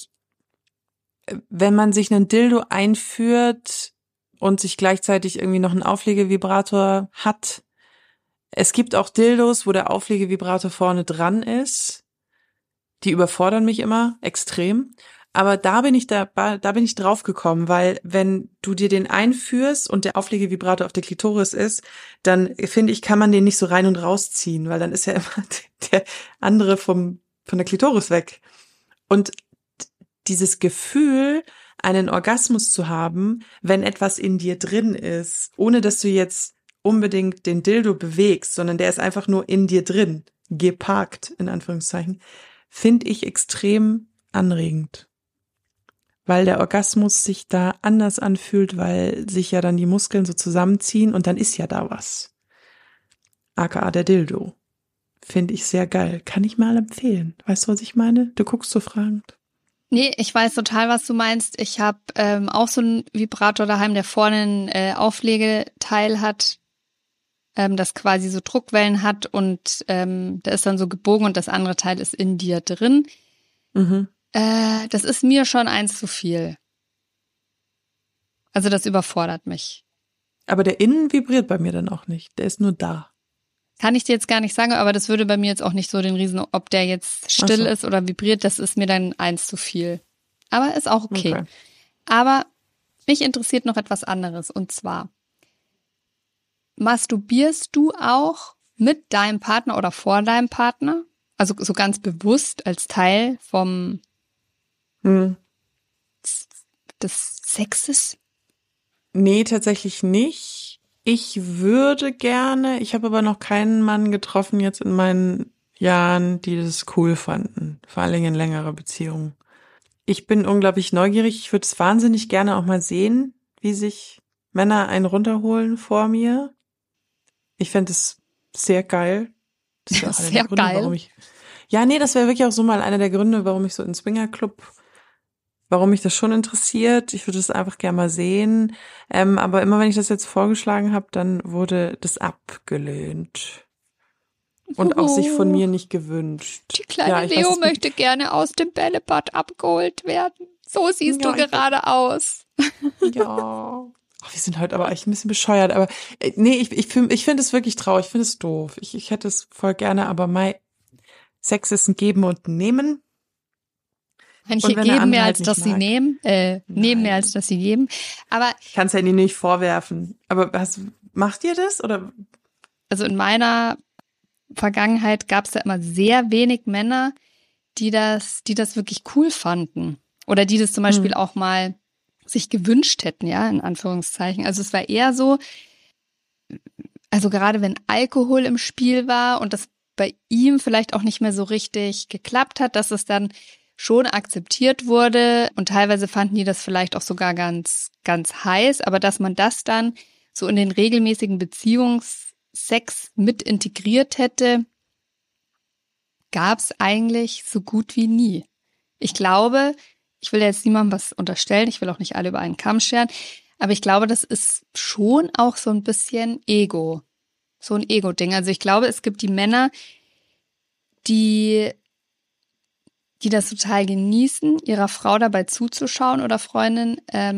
wenn man sich einen Dildo einführt und sich gleichzeitig irgendwie noch einen Auflegevibrator hat. Es gibt auch Dildos, wo der Auflegevibrator vorne dran ist. Die überfordern mich immer extrem. Aber da bin ich drauf gekommen, weil wenn du dir den einführst und der Auflegevibrator auf der Klitoris ist, dann finde ich, kann man den nicht so rein und rausziehen, weil dann ist ja immer der andere von der Klitoris weg. Und dieses Gefühl, einen Orgasmus zu haben, wenn etwas in dir drin ist, ohne dass du jetzt unbedingt den Dildo bewegst, sondern der ist einfach nur in dir drin, geparkt, in Anführungszeichen, finde ich extrem anregend. Weil der Orgasmus sich da anders anfühlt, weil sich ja dann die Muskeln so zusammenziehen und dann ist ja da was. AKA der Dildo. Finde ich sehr geil. Kann ich mal empfehlen. Weißt du, was ich meine? Du guckst so fragend. Nee, ich weiß total, was du meinst. Ich habe auch so einen Vibrator daheim, der vorne ein Auflegeteil hat, das quasi so Druckwellen hat und der ist dann so gebogen und das andere Teil ist in dir drin. Mhm. Das ist mir schon eins zu viel. Also das überfordert mich. Aber der innen vibriert bei mir dann auch nicht. Der ist nur da. Kann ich dir jetzt gar nicht sagen, aber das würde bei mir jetzt auch nicht so den Riesen, ob der jetzt still ist oder vibriert, das ist mir dann eins zu viel. Aber ist auch okay. Aber mich interessiert noch etwas anderes und zwar, masturbierst du auch mit deinem Partner oder vor deinem Partner? Also so ganz bewusst als Teil des Sexes? Nee, tatsächlich nicht. Ich würde gerne, ich habe aber noch keinen Mann getroffen jetzt in meinen Jahren, die das cool fanden. Vor allen Dingen in längerer Beziehung. Ich bin unglaublich neugierig. Ich würde es wahnsinnig gerne auch mal sehen, wie sich Männer einen runterholen vor mir. Ich fände es sehr geil. Das wäre auch einer der Gründe, warum ich... Ja, nee, das wäre wirklich auch so mal einer der Gründe, warum ich so in Swingerclub, warum mich das schon interessiert. Ich würde es einfach gerne mal sehen. Aber immer wenn ich das jetzt vorgeschlagen habe, dann wurde das abgelehnt. Und auch sich von mir nicht gewünscht. Die kleine Leo möchte gerne aus dem Bällebad abgeholt werden. So siehst du gerade aus. Ja. Ach, wir sind heute aber echt ein bisschen bescheuert. Aber nee, ich finde es wirklich traurig. Ich finde es doof. Ich hätte es voll gerne, aber Sex ist ein Geben und ein Nehmen. Manche geben mehr, als dass sie nehmen. Nehmen mehr, als dass sie geben. Aber ich kann es ja ihnen nicht vorwerfen. Aber macht ihr das? Oder? Also in meiner Vergangenheit gab es da immer sehr wenig Männer, die das wirklich cool fanden. Oder die das zum Beispiel auch mal sich gewünscht hätten, ja, in Anführungszeichen. Also es war eher so, also gerade wenn Alkohol im Spiel war und das bei ihm vielleicht auch nicht mehr so richtig geklappt hat, dass es dann schon akzeptiert wurde und teilweise fanden die das vielleicht auch sogar ganz, ganz heiß, aber dass man das dann so in den regelmäßigen Beziehungssex mit integriert hätte, gab es eigentlich so gut wie nie. Ich glaube, ich will jetzt niemandem was unterstellen, ich will auch nicht alle über einen Kamm scheren, aber ich glaube, das ist schon auch so ein bisschen Ego. So ein Ego-Ding. Also ich glaube, es gibt die Männer, die die das total genießen, ihrer Frau dabei zuzuschauen oder Freundin,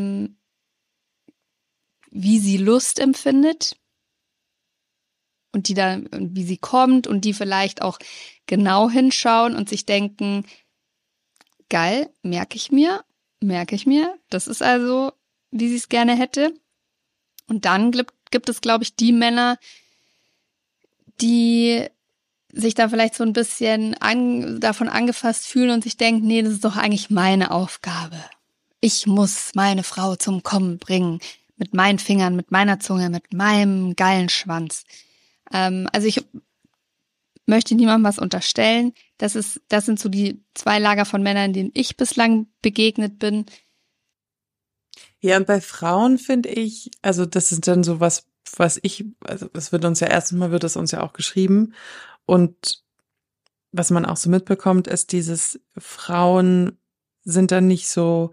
wie sie Lust empfindet und wie sie kommt und die vielleicht auch genau hinschauen und sich denken, geil, merke ich mir, das ist also, wie sie es gerne hätte. Und dann gibt es, glaube ich, die Männer, die sich da vielleicht so ein bisschen davon angefasst fühlen und sich denken, nee, das ist doch eigentlich meine Aufgabe. Ich muss meine Frau zum Kommen bringen. Mit meinen Fingern, mit meiner Zunge, mit meinem geilen Schwanz. Also ich möchte niemandem was unterstellen. Das sind so die 2 Lager von Männern, denen ich bislang begegnet bin. Ja, und bei Frauen finde ich, also das ist dann so was also das wird uns ja auch geschrieben. Und was man auch so mitbekommt, ist dieses, Frauen sind dann nicht so,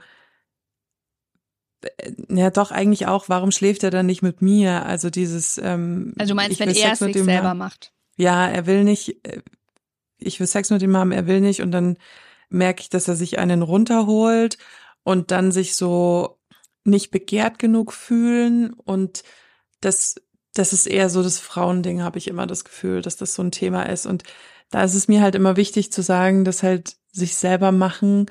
ja doch eigentlich auch, warum schläft er dann nicht mit mir? Also dieses, Also du meinst, ich wenn will er es Sex mit sich ihm selber haben. macht. Ja, er will nicht, ich will Sex mit ihm haben, er will nicht und dann merke ich, dass er sich einen runterholt und dann sich so nicht begehrt genug fühlen und das ist eher so das Frauending, habe ich immer das Gefühl, dass das so ein Thema ist und da ist es mir halt immer wichtig zu sagen, dass halt sich selber machen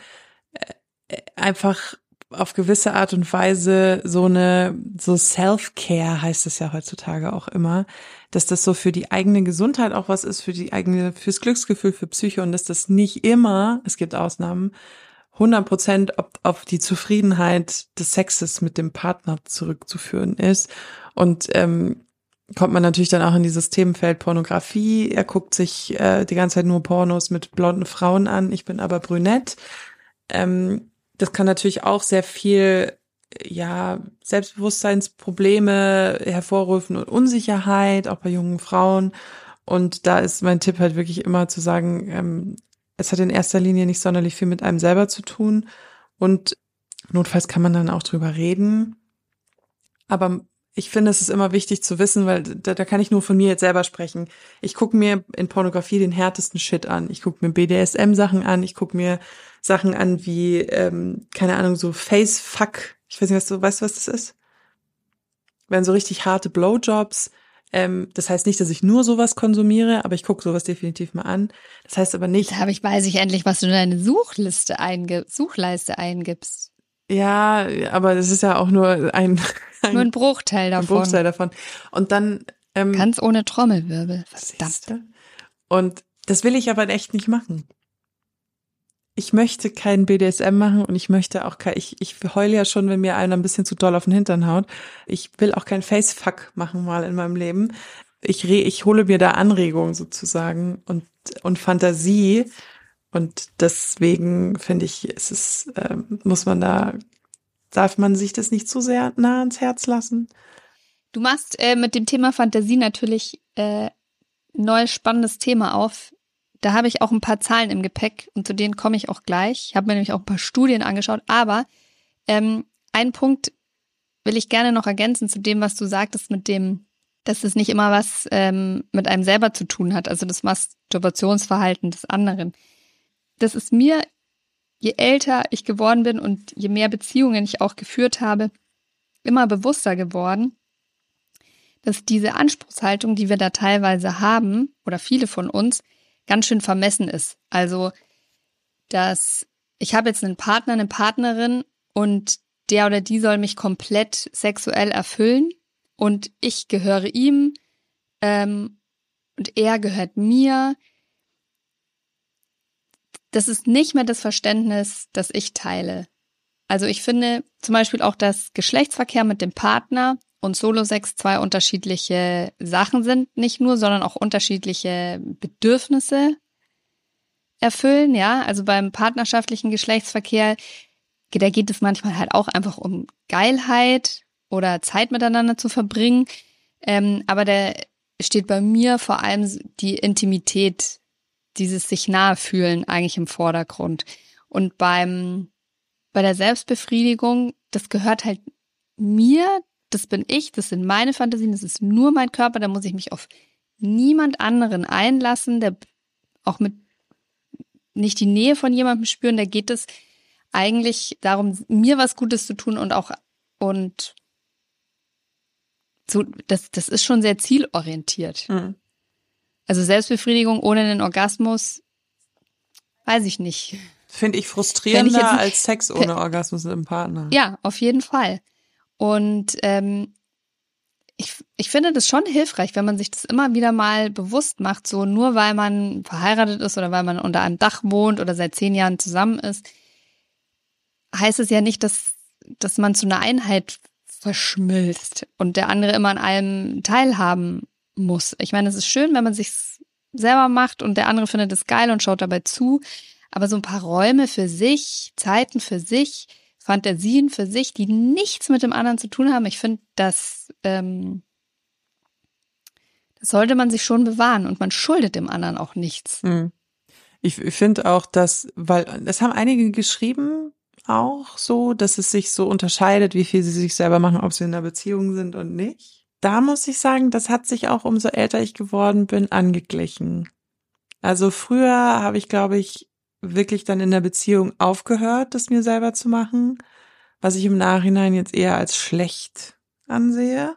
einfach auf gewisse Art und Weise so Self-Care heißt es ja heutzutage auch immer, dass das so für die eigene Gesundheit auch was ist, fürs Glücksgefühl, für Psyche und dass das nicht immer, es gibt Ausnahmen, 100% auf die Zufriedenheit des Sexes mit dem Partner zurückzuführen ist. Und kommt man natürlich dann auch in dieses Themenfeld Pornografie. Er guckt sich die ganze Zeit nur Pornos mit blonden Frauen an. Ich bin aber brünett. Das kann natürlich auch sehr viel, ja, Selbstbewusstseinsprobleme hervorrufen und Unsicherheit, auch bei jungen Frauen. Und da ist mein Tipp halt wirklich immer zu sagen, es hat in erster Linie nicht sonderlich viel mit einem selber zu tun. Und notfalls kann man dann auch drüber reden. Aber ich finde, es ist immer wichtig zu wissen, weil da kann ich nur von mir jetzt selber sprechen. Ich gucke mir in Pornografie den härtesten Shit an. Ich gucke mir BDSM-Sachen an. Ich gucke mir Sachen an wie, keine Ahnung, so Facefuck. Ich weiß nicht, weißt du, was das ist? Werden so richtig harte Blowjobs. Das heißt nicht, dass ich nur sowas konsumiere, aber ich gucke sowas definitiv mal an. Das heißt aber nicht. Weiß ich endlich, was du in deine Suchleiste eingibst. Ja, aber das ist ja auch nur nur ein Bruchteil davon. Ein Bruchteil davon. Und dann ganz ohne Trommelwirbel. Verdammt. Und das will ich aber echt nicht machen. Ich möchte keinen BDSM machen und ich möchte auch ich heule ja schon, wenn mir einer ein bisschen zu doll auf den Hintern haut. Ich will auch kein Facefuck machen mal in meinem Leben. Ich hole mir da Anregungen sozusagen und Fantasie. Und deswegen finde ich, darf man sich das nicht zu sehr nah ans Herz lassen. Du machst mit dem Thema Fantasie natürlich neues spannendes Thema auf. Da habe ich auch ein paar Zahlen im Gepäck und zu denen komme ich auch gleich. Ich habe mir nämlich auch ein paar Studien angeschaut, aber einen Punkt will ich gerne noch ergänzen zu dem, was du sagtest mit dem, dass es nicht immer was mit einem selber zu tun hat, also das Masturbationsverhalten des anderen. Das ist mir, je älter ich geworden bin und je mehr Beziehungen ich auch geführt habe, immer bewusster geworden, dass diese Anspruchshaltung, die wir da teilweise haben, oder viele von uns, ganz schön vermessen ist. Also, dass ich habe jetzt einen Partner, eine Partnerin und der oder die soll mich komplett sexuell erfüllen und ich gehöre ihm und er gehört mir. Das ist nicht mehr das Verständnis, das ich teile. Also ich finde zum Beispiel auch, dass Geschlechtsverkehr mit dem Partner und Solo-Sex 2 unterschiedliche Sachen sind, nicht nur, sondern auch unterschiedliche Bedürfnisse erfüllen, ja. Also beim partnerschaftlichen Geschlechtsverkehr, da geht es manchmal halt auch einfach um Geilheit oder Zeit miteinander zu verbringen. Aber da steht bei mir vor allem die Intimität, dieses sich nahe fühlen eigentlich im Vordergrund. Und bei der Selbstbefriedigung, das gehört halt mir, das bin ich, das sind meine Fantasien, das ist nur mein Körper, da muss ich mich auf niemand anderen einlassen, der auch mit nicht die Nähe von jemandem spüren, da geht es eigentlich darum, mir was Gutes zu tun und so, das ist schon sehr zielorientiert. Mhm. Also Selbstbefriedigung ohne einen Orgasmus, weiß ich nicht. Finde ich frustrierender als Sex ohne Orgasmus mit dem Partner. Ja, auf jeden Fall. Und ich finde das schon hilfreich, wenn man sich das immer wieder mal bewusst macht, so nur weil man verheiratet ist oder weil man unter einem Dach wohnt oder seit 10 Jahren zusammen ist, heißt es ja nicht, dass man zu einer Einheit verschmilzt und der andere immer an allem teilhaben muss. Ich meine, es ist schön, wenn man sich selber macht und der andere findet es geil und schaut dabei zu, aber so ein paar Räume für sich, Zeiten für sich, Fantasien für sich, die nichts mit dem anderen zu tun haben, ich finde, das sollte man sich schon bewahren und man schuldet dem anderen auch nichts. Ich finde auch, weil es haben einige geschrieben, auch so, dass es sich so unterscheidet, wie viel sie sich selber machen, ob sie in einer Beziehung sind und nicht. Da muss ich sagen, das hat sich auch, umso älter ich geworden bin, angeglichen. Also früher habe ich, glaube ich, wirklich dann in der Beziehung aufgehört, das mir selber zu machen, was ich im Nachhinein jetzt eher als schlecht ansehe.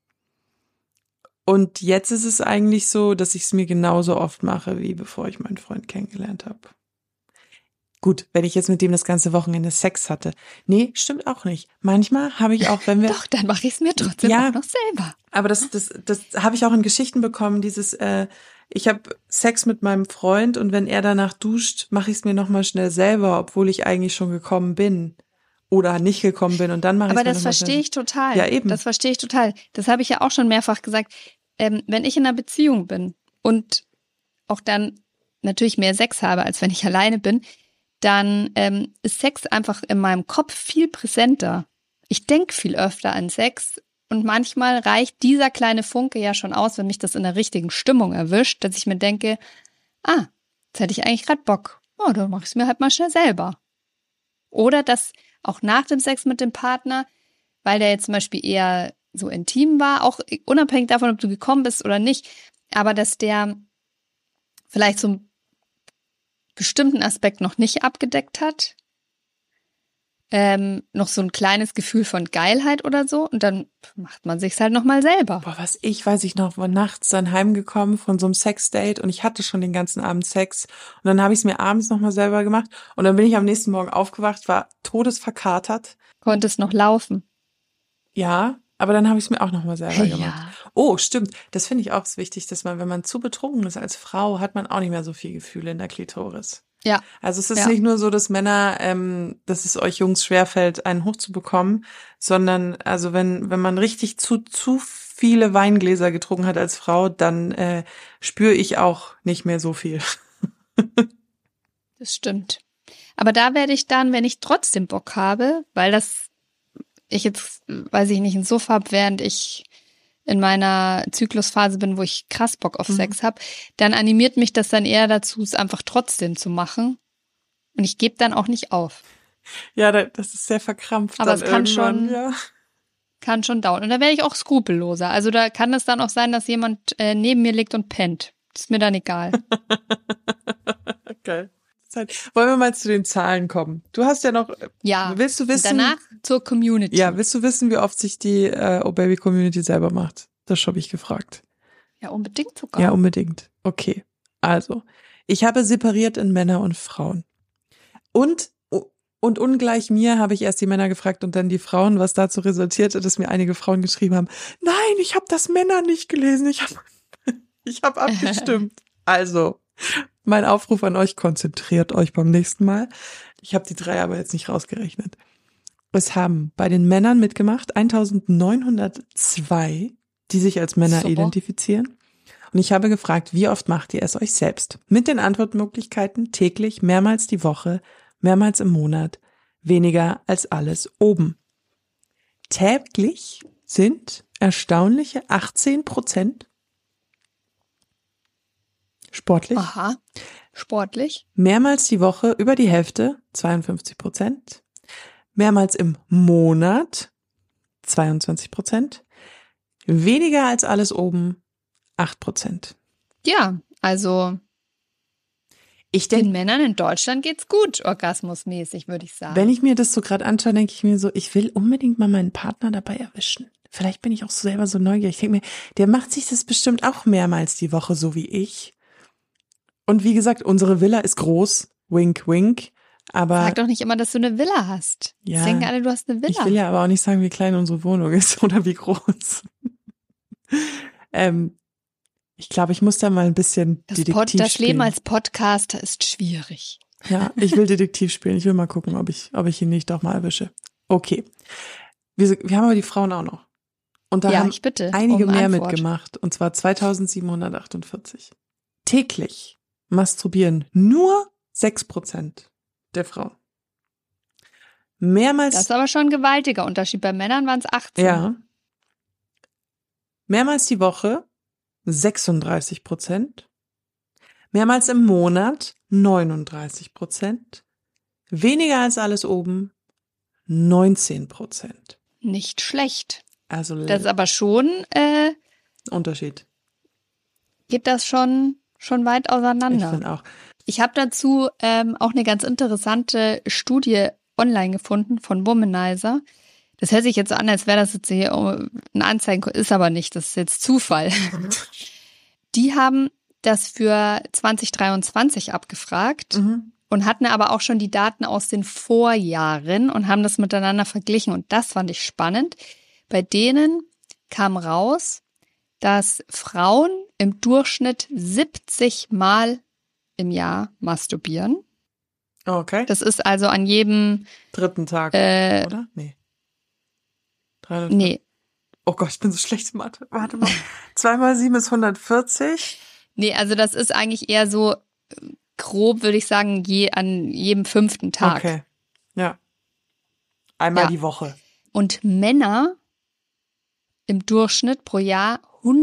Und jetzt ist es eigentlich so, dass ich es mir genauso oft mache, wie bevor ich meinen Freund kennengelernt habe. Gut, wenn ich jetzt mit dem das ganze Wochenende Sex hatte. Nee, stimmt auch nicht. Manchmal habe ich auch, wenn wir... Doch, dann mache ich es mir trotzdem auch noch selber. Aber das habe ich auch in Geschichten bekommen, ich habe Sex mit meinem Freund und wenn er danach duscht, mache ich es mir nochmal schnell selber, obwohl ich eigentlich schon gekommen bin oder nicht gekommen bin und dann mache ich es mir nochmal schnell. Aber das verstehe ich total. Ja, eben. Das verstehe ich total. Das habe ich ja auch schon mehrfach gesagt. Wenn ich in einer Beziehung bin und auch dann natürlich mehr Sex habe, als wenn ich alleine bin, dann ist Sex einfach in meinem Kopf viel präsenter. Ich denke viel öfter an Sex und manchmal reicht dieser kleine Funke ja schon aus, wenn mich das in der richtigen Stimmung erwischt, dass ich mir denke, jetzt hätte ich eigentlich gerade Bock. Oh, dann mache ich es mir halt mal schnell selber. Oder dass auch nach dem Sex mit dem Partner, weil der jetzt zum Beispiel eher so intim war, auch unabhängig davon, ob du gekommen bist oder nicht, aber dass der vielleicht so einen bestimmten Aspekt noch nicht abgedeckt hat, noch so ein kleines Gefühl von Geilheit oder so und dann macht man sich's halt nochmal selber. Boah, weiß ich noch, war nachts dann heimgekommen von so einem Sexdate und ich hatte schon den ganzen Abend Sex und dann habe ich es mir abends nochmal selber gemacht und dann bin ich am nächsten Morgen aufgewacht, war todesverkatert. Konntest noch laufen? Ja, aber dann habe ich es mir auch nochmal selber gemacht. Ja. Oh, stimmt, das finde ich auch wichtig, dass man, wenn man zu betrunken ist als Frau, hat man auch nicht mehr so viel Gefühle in der Klitoris. Ja. Also es ist nicht nur so, dass Männer, dass es euch Jungs schwerfällt, einen hochzubekommen, sondern also wenn man richtig zu viele Weingläser getrunken hat als Frau, dann spüre ich auch nicht mehr so viel. Das stimmt. Aber da werde ich dann, wenn ich trotzdem Bock habe, weil ich jetzt, weiß ich nicht, einen Sofa habe, während ich in meiner Zyklusphase bin, wo ich krass Bock auf Sex habe, dann animiert mich das dann eher dazu, es einfach trotzdem zu machen. Und ich gebe dann auch nicht auf. Ja, das ist sehr verkrampft. Aber es kann schon dauern. Und da werde ich auch skrupelloser. Also da kann es dann auch sein, dass jemand neben mir liegt und pennt. Das ist mir dann egal. Okay. Wollen wir mal zu den Zahlen kommen? Du hast ja noch, willst du wissen? Danach zur Community. Ja, willst du wissen, wie oft sich die Oh-Baby-Community selber macht? Das habe ich gefragt. Ja, unbedingt sogar. Ja, unbedingt. Okay, also, ich habe separiert in Männer und Frauen. Und ungleich mir habe ich erst die Männer gefragt und dann die Frauen, was dazu resultierte, dass mir einige Frauen geschrieben haben, nein, ich habe das Männer nicht gelesen, ich hab abgestimmt. Also, mein Aufruf an euch, konzentriert euch beim nächsten Mal. Ich habe die 3 aber jetzt nicht rausgerechnet. Es haben bei den Männern mitgemacht 1902, die sich als Männer identifizieren. Und ich habe gefragt, wie oft macht ihr es euch selbst? Mit den Antwortmöglichkeiten täglich, mehrmals die Woche, mehrmals im Monat, weniger als alles oben. Täglich sind erstaunliche 18%. Sportlich. Aha, sportlich. Mehrmals die Woche, über die Hälfte, 52%. Mehrmals im Monat, 22%. Weniger als alles oben, 8%. Ja, also. Ich Den denke, Männern in Deutschland geht's gut, orgasmusmäßig, würde ich sagen. wenn ich mir das so gerade anschaue, denke ich mir so, ich will unbedingt mal meinen Partner dabei erwischen. Vielleicht bin ich auch selber so neugierig. Ich denke mir, der macht sich das bestimmt auch mehrmals die Woche, so wie ich. Und wie gesagt, unsere Villa ist groß. Wink, wink. Aber Sag doch nicht immer, dass du eine Villa hast. Ja. Jetzt denken alle, du hast eine Villa. ich will ja aber auch nicht sagen, wie klein unsere Wohnung ist oder wie groß. Ich glaube, ich muss da mal ein bisschen Detektiv Das spielen. Leben als Podcaster ist schwierig. Ja, ich will Detektiv spielen. Ich will mal gucken, ob ich ihn nicht doch mal erwische. Okay. Wir haben aber die Frauen auch noch. Und da Ja, haben ich bitte einige um mehr Antwort. mitgemacht. Und zwar 2748. Täglich masturbieren nur 6% der Frauen. Mehrmals. Das ist aber schon ein gewaltiger Unterschied. Bei Männern waren es 18. Ja. Mehrmals die Woche 36%. Mehrmals im Monat 39%. Weniger als alles oben 19%. Nicht schlecht. Also Das ist aber schon, Unterschied. geht das schon weit Ich auseinander. finde auch. Ich habe dazu auch eine ganz interessante Studie online gefunden von Womanizer. Das hört sich jetzt so an, als wäre das jetzt hier ein Anzeigen, ist aber nicht, das ist jetzt Zufall. Die haben das für 2023 abgefragt und hatten aber auch schon die Daten aus den Vorjahren und haben das miteinander verglichen. Und das fand ich spannend. Bei denen kam raus, dass Frauen im Durchschnitt 70 Mal im Jahr masturbieren. Okay. Das ist also an jedem, Dritten Tag, oder? Nee. 300. nee, Oh Gott, ich bin so schlecht in Mathe. Warte mal. 2 mal 7 ist 140. nee, also das ist eigentlich eher so grob, würde ich sagen, an jedem 5. Tag. Okay. Ja. Einmal Ja. die Woche. Und Männer im Durchschnitt pro Jahr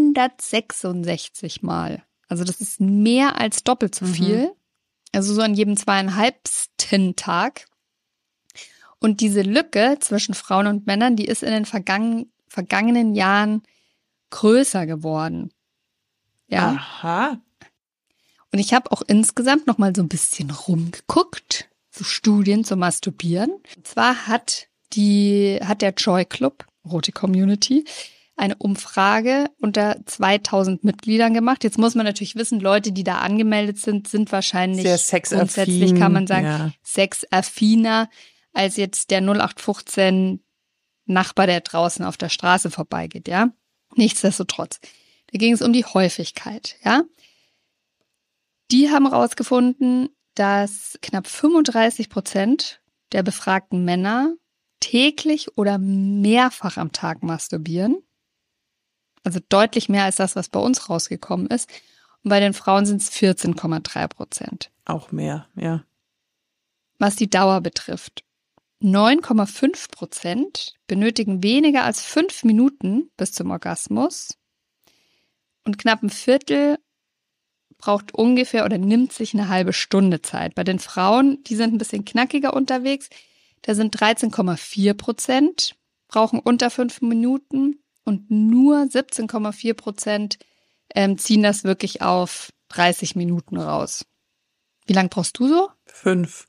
166 Mal. Also das ist mehr als doppelt so viel. Also so an jedem 2,5. Tag. Und diese Lücke zwischen Frauen und Männern, die ist in den vergangenen Jahren größer geworden. Ja. Aha. Und ich habe auch insgesamt noch mal so ein bisschen rumgeguckt, so Studien zum Masturbieren. Und zwar hat der Joy Club, Rote Community, eine Umfrage unter 2000 Mitgliedern gemacht. Jetzt muss man natürlich wissen, Leute, die da angemeldet sind wahrscheinlich Sehr sexaffin. grundsätzlich, kann man sagen, Ja. sexaffiner als jetzt der 0815 Nachbar, der draußen auf der Straße vorbeigeht, ja. Nichtsdestotrotz. Da ging es um die Häufigkeit, ja. Die haben herausgefunden, dass knapp 35% der befragten Männer täglich oder mehrfach am Tag masturbieren. Also deutlich mehr als das, was bei uns rausgekommen ist. Und bei den Frauen sind es 14,3%. Auch mehr, ja. Was die Dauer betrifft. 9,5% benötigen weniger als 5 Minuten bis zum Orgasmus. Und knapp ein Viertel braucht ungefähr oder nimmt sich eine halbe Stunde Zeit. Bei den Frauen, die sind ein bisschen knackiger unterwegs. Da sind 13,4% brauchen unter 5 Minuten und nur 17,4% ziehen das wirklich auf 30 Minuten raus. Wie lang brauchst du so? 5.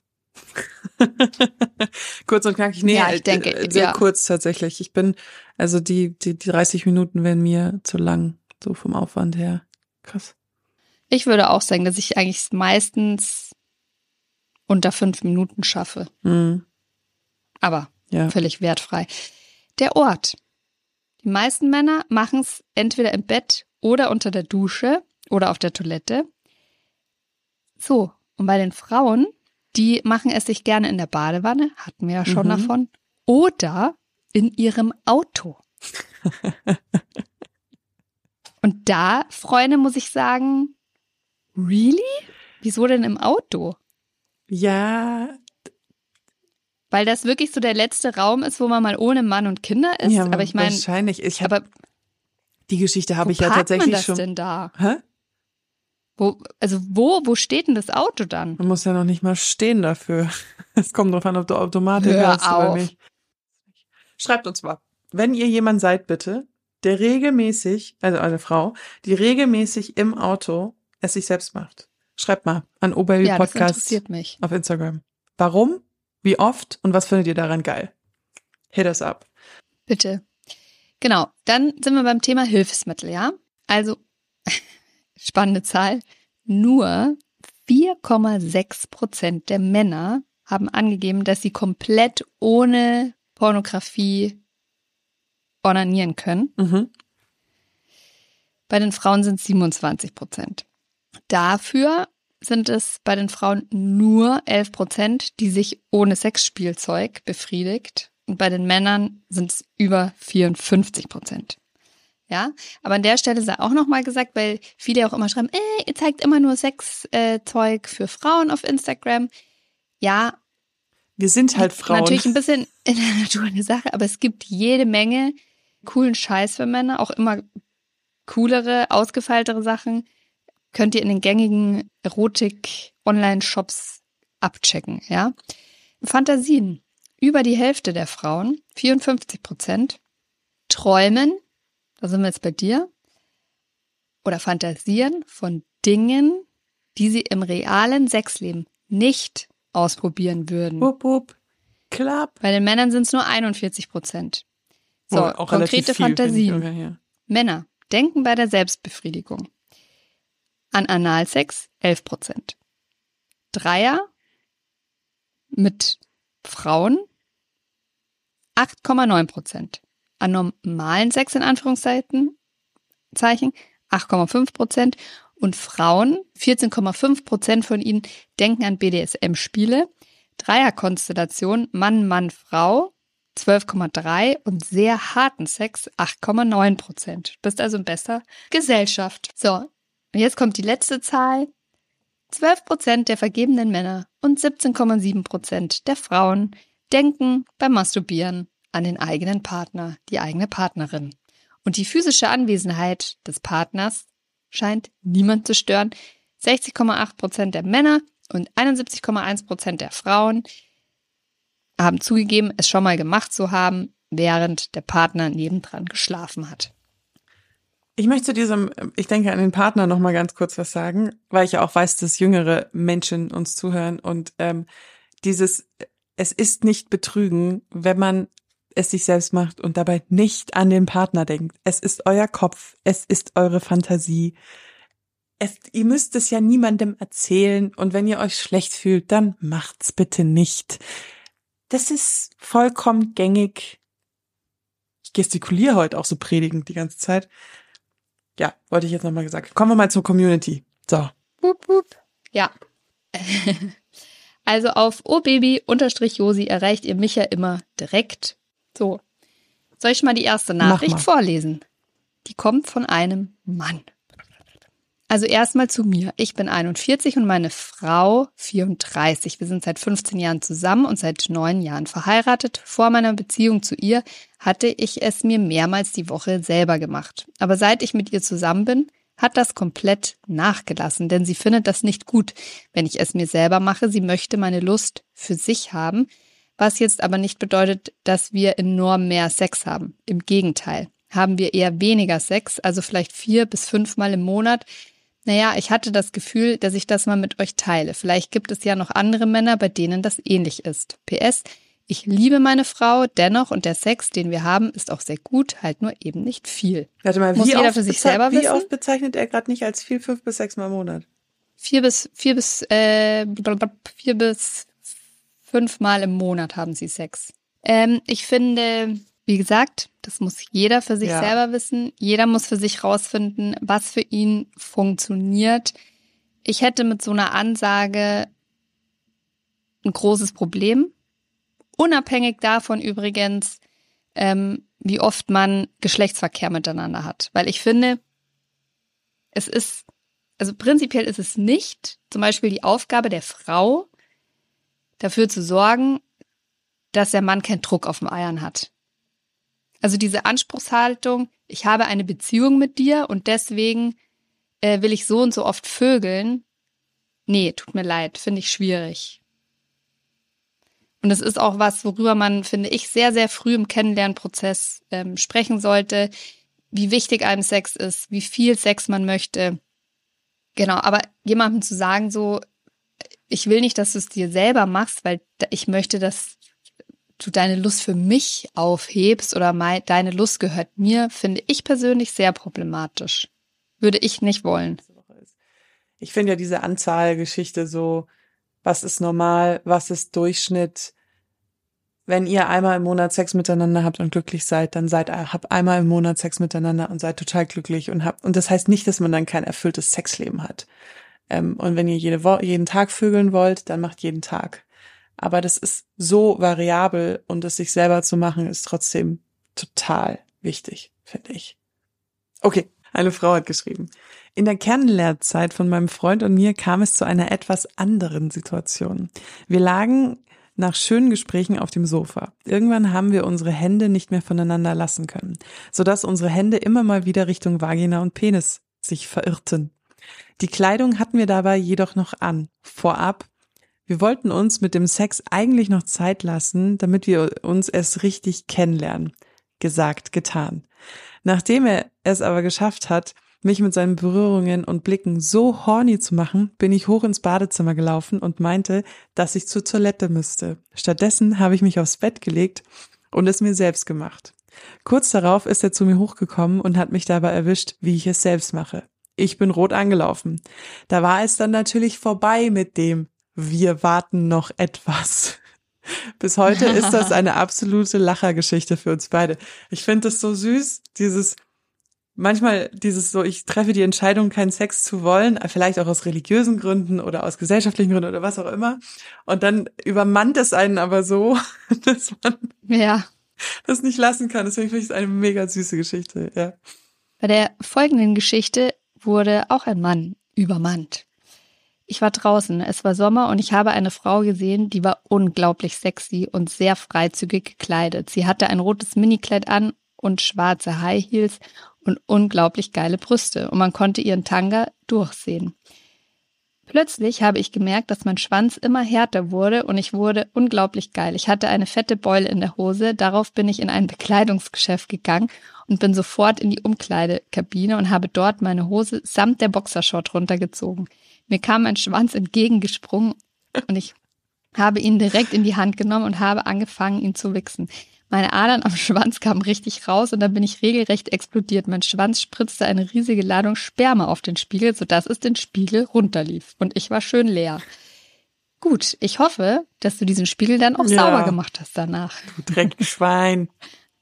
Kurz und knackig. Nee, Ja, ich denke, sehr ja. kurz tatsächlich. Ich bin, also die 30 Minuten wären mir zu lang, so vom Aufwand her. Krass. Ich würde auch sagen, dass ich eigentlich meistens unter 5 Minuten schaffe. Mhm. Aber Ja. völlig wertfrei. Der Ort. Die meisten Männer machen es entweder im Bett oder unter der Dusche oder auf der Toilette. So, und bei den Frauen, die machen es sich gerne in der Badewanne, hatten wir ja schon davon, oder in ihrem Auto. Und da, Freunde, muss ich sagen, really? Wieso denn im Auto? Ja, Weil das wirklich so der letzte Raum ist, wo man mal ohne Mann und Kinder ist. ja, Aber ich meine, wahrscheinlich. aber Die Geschichte habe wo ich ja parkt tatsächlich man das schon. denn da? Hä? Wo steht denn das Auto dann? Man muss ja noch nicht mal stehen dafür. Es kommt drauf an, ob du Automatik Hör hast oder auf. nicht. Schreibt uns mal, wenn ihr jemand seid, bitte, der regelmäßig, also eine Frau, die regelmäßig im Auto es sich selbst macht. Schreibt mal an Oberlü Ja, das Podcast interessiert mich. auf Instagram. Warum, wie oft und was findet ihr daran geil? Hit us up. Bitte. Genau, dann sind wir beim Thema Hilfsmittel, ja? Also, spannende Zahl, nur 4,6% der Männer haben angegeben, dass sie komplett ohne Pornografie onanieren können. Mhm. Bei den Frauen sind es 27%. Dafür sind es bei den Frauen nur 11%, die sich ohne Sexspielzeug befriedigt. Und bei den Männern sind es über 54%. Ja, aber an der Stelle sei auch nochmal gesagt, weil viele auch immer schreiben, ihr zeigt immer nur Sexzeug für Frauen auf Instagram. Ja, wir sind halt Frauen. Natürlich ein bisschen in der Natur eine Sache, aber es gibt jede Menge coolen Scheiß für Männer, auch immer coolere, ausgefeiltere Sachen. Könnt ihr in den gängigen Erotik-Online-Shops abchecken, ja. Fantasien. Über die Hälfte der Frauen, 54%, träumen, da sind wir jetzt bei dir, oder fantasieren von Dingen, die sie im realen Sexleben nicht ausprobieren würden. Wupp, wupp. Klapp. Bei den Männern sind es nur 41%. So, auch konkrete viel, Fantasien. Okay, ja. Männer denken bei der Selbstbefriedigung an Analsex 11%. Dreier mit Frauen 8,9%. An normalen Sex in Anführungszeichen 8,5%. Und Frauen, 14,5% von ihnen denken an BDSM-Spiele. Dreierkonstellation Mann, Mann, Frau 12,3% und sehr harten Sex 8,9%. Bist also in besser Gesellschaft. So, und jetzt kommt die letzte Zahl. 12% der vergebenen Männer und 17,7% der Frauen denken beim Masturbieren an den eigenen Partner, die eigene Partnerin. Und die physische Anwesenheit des Partners scheint niemand zu stören. 60,8% der Männer und 71,1% der Frauen haben zugegeben, es schon mal gemacht zu haben, während der Partner nebendran geschlafen hat. Ich möchte zu diesem, ich denke an den Partner noch mal ganz kurz was sagen, weil ich ja auch weiß, dass jüngere Menschen uns zuhören und es ist nicht Betrügen, wenn man es sich selbst macht und dabei nicht an den Partner denkt. Es ist euer Kopf, es ist eure Fantasie. Ihr müsst es ja niemandem erzählen und wenn ihr euch schlecht fühlt, dann macht's bitte nicht. Das ist vollkommen gängig. Ich gestikuliere heute auch so predigend die ganze Zeit. Ja, wollte ich jetzt nochmal gesagt. Kommen wir mal zur Community. So. Wupp, wupp. Ja. Also auf obaby_josi erreicht ihr mich ja immer direkt. So. Soll ich mal die erste Nachricht vorlesen? Die kommt von einem Mann. Also erstmal zu mir. Ich bin 41 und meine Frau 34. Wir sind seit 15 Jahren zusammen und seit 9 Jahren verheiratet. Vor meiner Beziehung zu ihr hatte ich es mir mehrmals die Woche selber gemacht. Aber seit ich mit ihr zusammen bin, hat das komplett nachgelassen, denn sie findet das nicht gut, wenn ich es mir selber mache. Sie möchte meine Lust für sich haben, was jetzt aber nicht bedeutet, dass wir enorm mehr Sex haben. Im Gegenteil, haben wir eher weniger Sex, also vielleicht 4 bis 5 Mal im Monat. Naja, ich hatte das Gefühl, dass ich das mal mit euch teile. Vielleicht gibt es ja noch andere Männer, bei denen das ähnlich ist. PS, ich liebe meine Frau dennoch und der Sex, den wir haben, ist auch sehr gut, halt nur eben nicht viel. Warte mal, muss jeder für sich selber wissen. Wie oft bezeichnet er gerade nicht als viel? 5 bis 6 Mal im Monat? 4 bis 5 Mal im Monat haben sie Sex. Ich finde, wie gesagt, das muss jeder für sich selber wissen. Jeder muss für sich rausfinden, was für ihn funktioniert. Ich hätte mit so einer Ansage ein großes Problem. Unabhängig davon übrigens, wie oft man Geschlechtsverkehr miteinander hat. Weil ich finde, prinzipiell ist es nicht zum Beispiel die Aufgabe der Frau, dafür zu sorgen, dass der Mann keinen Druck auf den Eiern hat. Also diese Anspruchshaltung, ich habe eine Beziehung mit dir und deswegen will ich so und so oft vögeln. Nee, tut mir leid, finde ich schwierig. Und es ist auch was, worüber man, finde ich, sehr, sehr früh im Kennenlernprozess sprechen sollte, wie wichtig einem Sex ist, wie viel Sex man möchte. Genau, aber jemandem zu sagen so, ich will nicht, dass du es dir selber machst, weil ich möchte, dass du deine Lust für mich aufhebst oder deine Lust gehört mir, finde ich persönlich sehr problematisch. Würde ich nicht wollen. Ich finde ja diese Anzahlgeschichte so, was ist normal, was ist Durchschnitt. Wenn ihr einmal im Monat Sex miteinander habt und glücklich seid, dann habt einmal im Monat Sex miteinander und seid total glücklich und das heißt nicht, dass man dann kein erfülltes Sexleben hat. Und wenn ihr jeden Tag vögeln wollt, dann macht jeden Tag. Aber das ist so variabel und es sich selber zu machen, ist trotzdem total wichtig, finde ich. Okay, eine Frau hat geschrieben. In der Kennenlernzeit von meinem Freund und mir kam es zu einer etwas anderen Situation. Wir lagen nach schönen Gesprächen auf dem Sofa. Irgendwann haben wir unsere Hände nicht mehr voneinander lassen können, sodass unsere Hände immer mal wieder Richtung Vagina und Penis sich verirrten. Die Kleidung hatten wir dabei jedoch noch an. Vorab, wir wollten uns mit dem Sex eigentlich noch Zeit lassen, damit wir uns erst richtig kennenlernen. Gesagt, getan. Nachdem er es aber geschafft hat, mich mit seinen Berührungen und Blicken so horny zu machen, bin ich hoch ins Badezimmer gelaufen und meinte, dass ich zur Toilette müsste. Stattdessen habe ich mich aufs Bett gelegt und es mir selbst gemacht. Kurz darauf ist er zu mir hochgekommen und hat mich dabei erwischt, wie ich es selbst mache. Ich bin rot angelaufen. Da war es dann natürlich vorbei mit dem Wir warten noch etwas. Bis heute ist das eine absolute Lachergeschichte für uns beide. Ich finde das so süß, manchmal dieses so, ich treffe die Entscheidung, keinen Sex zu wollen, vielleicht auch aus religiösen Gründen oder aus gesellschaftlichen Gründen oder was auch immer. Und dann übermannt es einen aber so, dass man das nicht lassen kann. Deswegen finde ich es eine mega süße Geschichte, ja. Bei der folgenden Geschichte wurde auch ein Mann übermannt. Ich war draußen, es war Sommer und ich habe eine Frau gesehen, die war unglaublich sexy und sehr freizügig gekleidet. Sie hatte ein rotes Minikleid an und schwarze High Heels und unglaublich geile Brüste und man konnte ihren Tanga durchsehen. Plötzlich habe ich gemerkt, dass mein Schwanz immer härter wurde und ich wurde unglaublich geil. Ich hatte eine fette Beule in der Hose, darauf bin ich in ein Bekleidungsgeschäft gegangen und bin sofort in die Umkleidekabine und habe dort meine Hose samt der Boxershort runtergezogen. Mir kam ein Schwanz entgegengesprungen und ich habe ihn direkt in die Hand genommen und habe angefangen, ihn zu wichsen. Meine Adern am Schwanz kamen richtig raus und dann bin ich regelrecht explodiert. Mein Schwanz spritzte eine riesige Ladung Sperma auf den Spiegel, sodass es den Spiegel runterlief. Und ich war schön leer. Gut, ich hoffe, dass du diesen Spiegel dann auch sauber gemacht hast danach. Du Dreckschwein.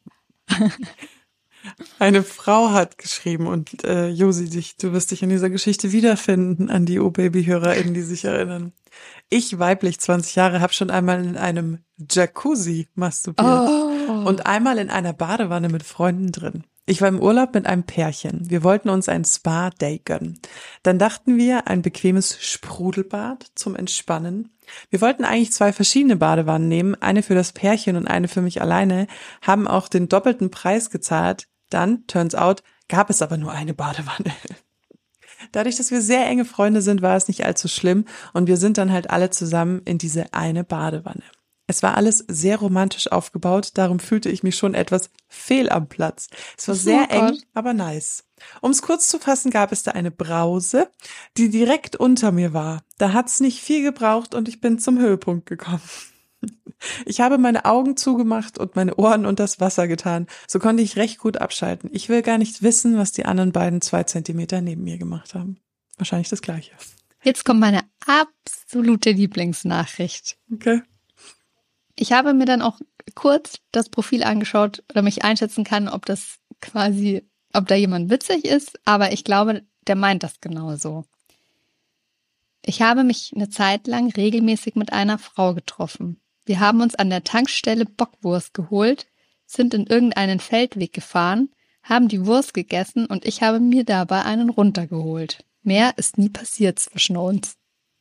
Eine Frau hat geschrieben und Josi, du wirst dich in dieser Geschichte wiederfinden, an die O-Baby-HörerInnen, die sich erinnern. Ich, weiblich 20 Jahre, habe schon einmal in einem Jacuzzi masturbiert und einmal in einer Badewanne mit Freunden drin. Ich war im Urlaub mit einem Pärchen. Wir wollten uns ein Spa-Day gönnen. Dann dachten wir, ein bequemes Sprudelbad zum Entspannen. Wir wollten eigentlich 2 verschiedene Badewannen nehmen, eine für das Pärchen und eine für mich alleine, haben auch den doppelten Preis gezahlt. Dann, turns out, gab es aber nur eine Badewanne. Dadurch, dass wir sehr enge Freunde sind, war es nicht allzu schlimm und wir sind dann halt alle zusammen in diese eine Badewanne. Es war alles sehr romantisch aufgebaut, darum fühlte ich mich schon etwas fehl am Platz. Es war sehr eng, aber nice. Um es kurz zu fassen, gab es da eine Brause, die direkt unter mir war. Da hat's nicht viel gebraucht und ich bin zum Höhepunkt gekommen. Ich habe meine Augen zugemacht und meine Ohren unter das Wasser getan. So konnte ich recht gut abschalten. Ich will gar nicht wissen, was die anderen beiden 2 Zentimeter neben mir gemacht haben. Wahrscheinlich das Gleiche. Jetzt kommt meine absolute Lieblingsnachricht. Okay. Ich habe mir dann auch kurz das Profil angeschaut, damit ich einschätzen kann, ob da jemand witzig ist, aber ich glaube, der meint das genauso. Ich habe mich eine Zeit lang regelmäßig mit einer Frau getroffen. Wir haben uns an der Tankstelle Bockwurst geholt, sind in irgendeinen Feldweg gefahren, haben die Wurst gegessen und ich habe mir dabei einen runtergeholt. Mehr ist nie passiert zwischen uns.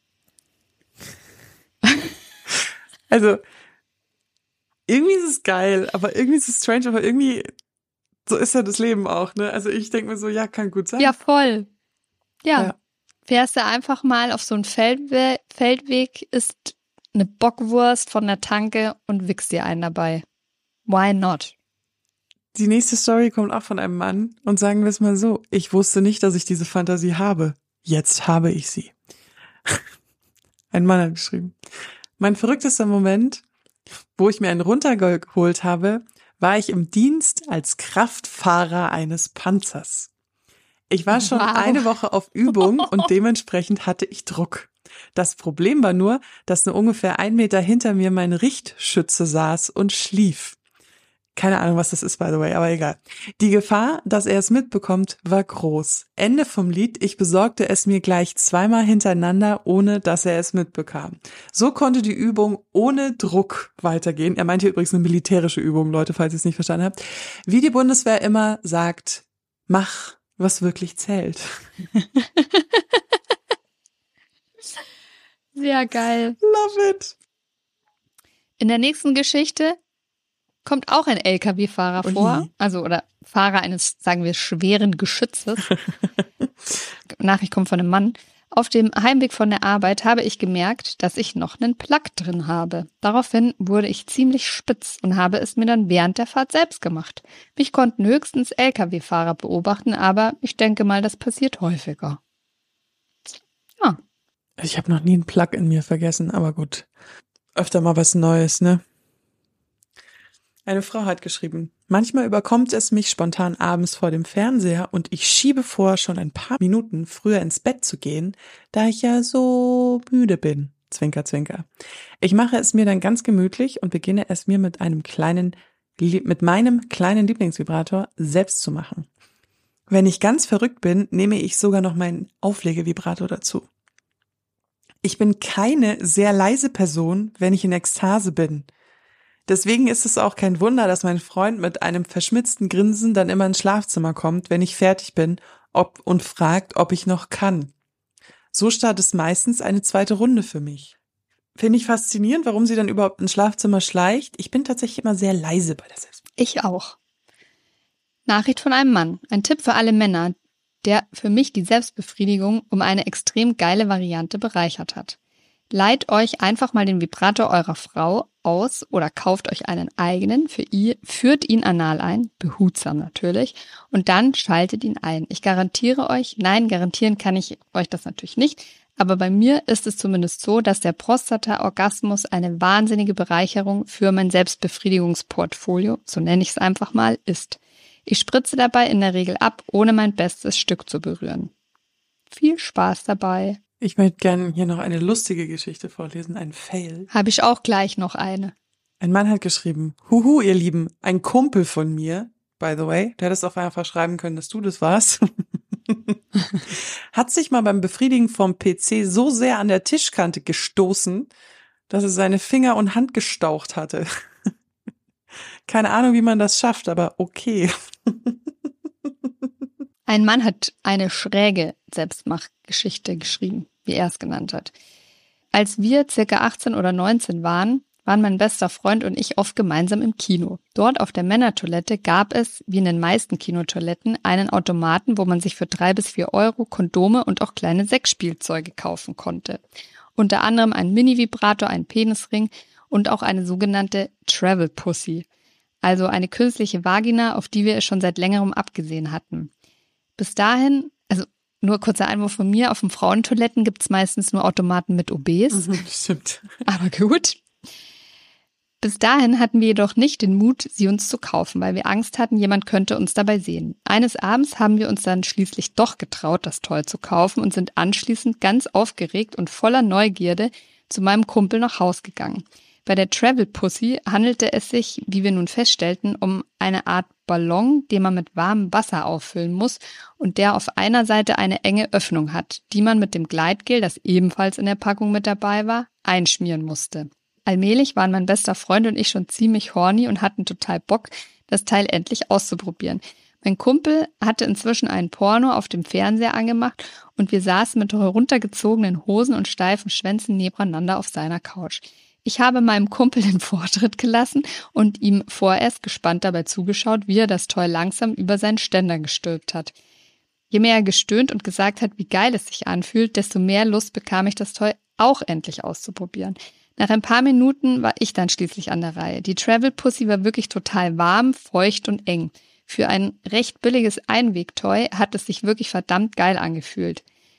Also, irgendwie ist es geil, aber irgendwie ist es strange, aber irgendwie, so ist ja das Leben auch, ne? Also ich denke mir so, ja, kann gut sein. Ja, voll. Ja. Fährst du einfach mal auf so einen Feldweg, isst eine Bockwurst von der Tanke und wichst dir einen dabei. Why not? Die nächste Story kommt auch von einem Mann und sagen wir es mal so, ich wusste nicht, dass ich diese Fantasie habe. Jetzt habe ich sie. Ein Mann hat geschrieben. Mein verrücktester Moment, wo ich mir einen runtergeholt habe, war ich im Dienst als Kraftfahrer eines Panzers. Ich war schon eine Woche auf Übung und dementsprechend hatte ich Druck. Das Problem war nur, dass nur ungefähr 1 Meter hinter mir mein Richtschütze saß und schlief. Keine Ahnung, was das ist, by the way, aber egal. Die Gefahr, dass er es mitbekommt, war groß. Ende vom Lied, ich besorgte es mir gleich 2-mal hintereinander, ohne dass er es mitbekam. So konnte die Übung ohne Druck weitergehen. Er meinte übrigens eine militärische Übung, Leute, falls ihr es nicht verstanden habt. Wie die Bundeswehr immer sagt, mach, was wirklich zählt. Sehr geil. Love it. In der nächsten Geschichte kommt auch ein LKW-Fahrer vor, also oder Fahrer eines, sagen wir, schweren Geschützes. Nachricht kommt von einem Mann. Auf dem Heimweg von der Arbeit habe ich gemerkt, dass ich noch einen Plug drin habe. Daraufhin wurde ich ziemlich spitz und habe es mir dann während der Fahrt selbst gemacht. Mich konnten höchstens LKW-Fahrer beobachten, aber ich denke mal, das passiert häufiger. Ja. Ich habe noch nie einen Plug in mir vergessen, aber gut. Öfter mal was Neues, ne? Eine Frau hat geschrieben, manchmal überkommt es mich spontan abends vor dem Fernseher und ich schiebe vor, schon ein paar Minuten früher ins Bett zu gehen, da ich ja so müde bin. Zwinker, zwinker. Ich mache es mir dann ganz gemütlich und beginne es mir mit meinem kleinen Lieblingsvibrator selbst zu machen. Wenn ich ganz verrückt bin, nehme ich sogar noch meinen Auflegevibrator dazu. Ich bin keine sehr leise Person, wenn ich in Ekstase bin. Deswegen ist es auch kein Wunder, dass mein Freund mit einem verschmitzten Grinsen dann immer ins Schlafzimmer kommt, wenn ich fertig bin, und fragt, ob ich noch kann. So startet meistens eine zweite Runde für mich. Finde ich faszinierend, warum sie dann überhaupt ins Schlafzimmer schleicht. Ich bin tatsächlich immer sehr leise bei der Selbstbefriedigung. Ich auch. Nachricht von einem Mann. Ein Tipp für alle Männer, der für mich die Selbstbefriedigung um eine extrem geile Variante bereichert hat. Leiht euch einfach mal den Vibrator eurer Frau aus oder kauft euch einen eigenen, führt ihn anal ein, behutsam natürlich, und dann schaltet ihn ein. Ich garantiere euch, nein, garantieren kann ich euch das natürlich nicht, aber bei mir ist es zumindest so, dass der Prostata-Orgasmus eine wahnsinnige Bereicherung für mein Selbstbefriedigungsportfolio, so nenne ich es einfach mal, ist. Ich spritze dabei in der Regel ab, ohne mein bestes Stück zu berühren. Viel Spaß dabei. Ich möchte gerne hier noch eine lustige Geschichte vorlesen, ein Fail. Habe ich auch gleich noch eine. Ein Mann hat geschrieben, Huhu, ihr Lieben, ein Kumpel von mir, by the way, du hättest auch einfach schreiben können, dass du das warst, hat sich mal beim Befriedigen vom PC so sehr an der Tischkante gestoßen, dass er seine Finger und Hand gestaucht hatte. Keine Ahnung, wie man das schafft, aber okay. Ein Mann hat eine schräge Selbstmachgeschichte geschrieben, wie er es genannt hat. Als wir circa 18 oder 19 waren mein bester Freund und ich oft gemeinsam im Kino. Dort auf der Männertoilette gab es, wie in den meisten Kinotoiletten, einen Automaten, wo man sich für 3 bis 4 Euro Kondome und auch kleine Sexspielzeuge kaufen konnte. Unter anderem ein Mini-Vibrator, ein Penisring und auch eine sogenannte Travel Pussy. Also eine künstliche Vagina, auf die wir schon seit längerem abgesehen hatten. Bis dahin, also nur kurzer Einwurf von mir, auf den Frauentoiletten gibt es meistens nur Automaten mit OBs. Stimmt. Aber gut. Bis dahin hatten wir jedoch nicht den Mut, sie uns zu kaufen, weil wir Angst hatten, jemand könnte uns dabei sehen. Eines Abends haben wir uns dann schließlich doch getraut, das Toy zu kaufen und sind anschließend ganz aufgeregt und voller Neugierde zu meinem Kumpel nach Haus gegangen. Bei der Travel Pussy handelte es sich, wie wir nun feststellten, um eine Art Ballon, den man mit warmem Wasser auffüllen muss und der auf einer Seite eine enge Öffnung hat, die man mit dem Gleitgel, das ebenfalls in der Packung mit dabei war, einschmieren musste. Allmählich waren mein bester Freund und ich schon ziemlich horny und hatten total Bock, das Teil endlich auszuprobieren. Mein Kumpel hatte inzwischen einen Porno auf dem Fernseher angemacht und wir saßen mit heruntergezogenen Hosen und steifen Schwänzen nebeneinander auf seiner Couch. Ich habe meinem Kumpel den Vortritt gelassen und ihm vorerst gespannt dabei zugeschaut, wie er das Toy langsam über seinen Ständer gestülpt hat. Je mehr er gestöhnt und gesagt hat, wie geil es sich anfühlt, desto mehr Lust bekam ich, das Toy auch endlich auszuprobieren. Nach ein paar Minuten war ich dann schließlich an der Reihe. Die Travel Pussy war wirklich total warm, feucht und eng. Für ein recht billiges Einwegtoy hat es sich wirklich verdammt geil angefühlt.